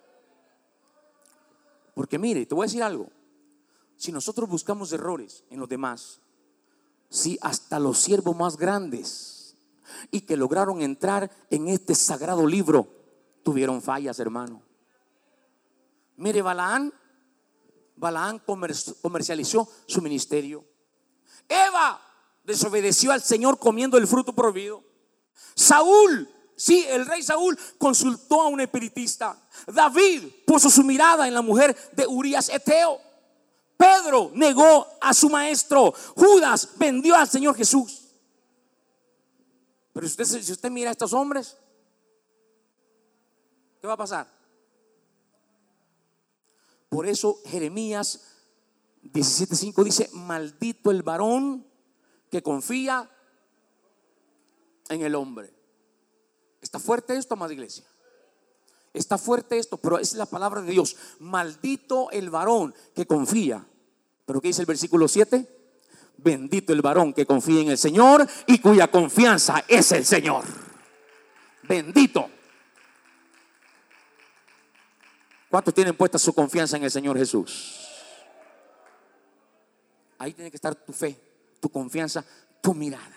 Porque mire, te voy a decir algo. Si nosotros buscamos errores en los demás, si hasta los siervos más grandes y que lograron entrar en este sagrado libro tuvieron fallas, hermano. Mire, Balaán comercializó su ministerio. Eva desobedeció al Señor comiendo el fruto prohibido. Saúl, sí, el rey Saúl consultó a un espiritista. David puso su mirada en la mujer de Urías Eteo. Pedro negó a su maestro. Judas vendió al Señor Jesús. Pero si usted mira a estos hombres, ¿qué va a pasar? Por eso Jeremías 17:5 dice: maldito el varón que confía en el hombre. Está fuerte esto, amada iglesia. Está fuerte esto, pero es la palabra de Dios. Maldito el varón que confía. ¿Pero qué dice el versículo 7? Bendito el varón que confía en el Señor y cuya confianza es el Señor. Bendito. ¿Cuántos tienen puesta su confianza en el Señor Jesús? Ahí tiene que estar tu fe, tu confianza, tu mirada.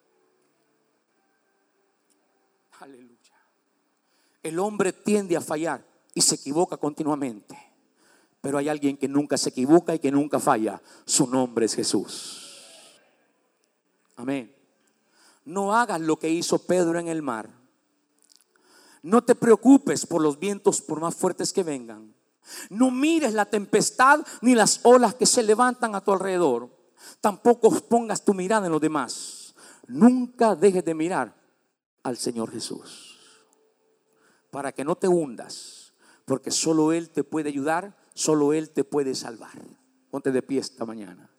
Aleluya. El hombre tiende a fallar y se equivoca continuamente, pero hay alguien que nunca se equivoca y que nunca falla. Su nombre es Jesús. Amén. No hagas lo que hizo Pedro en el mar. No te preocupes por los vientos por más fuertes que vengan. No mires la tempestad ni las olas que se levantan a tu alrededor. Tampoco pongas tu mirada en los demás. Nunca dejes de mirar al Señor Jesús, para que no te hundas, porque solo Él te puede ayudar, solo Él te puede salvar. Ponte de pie esta mañana.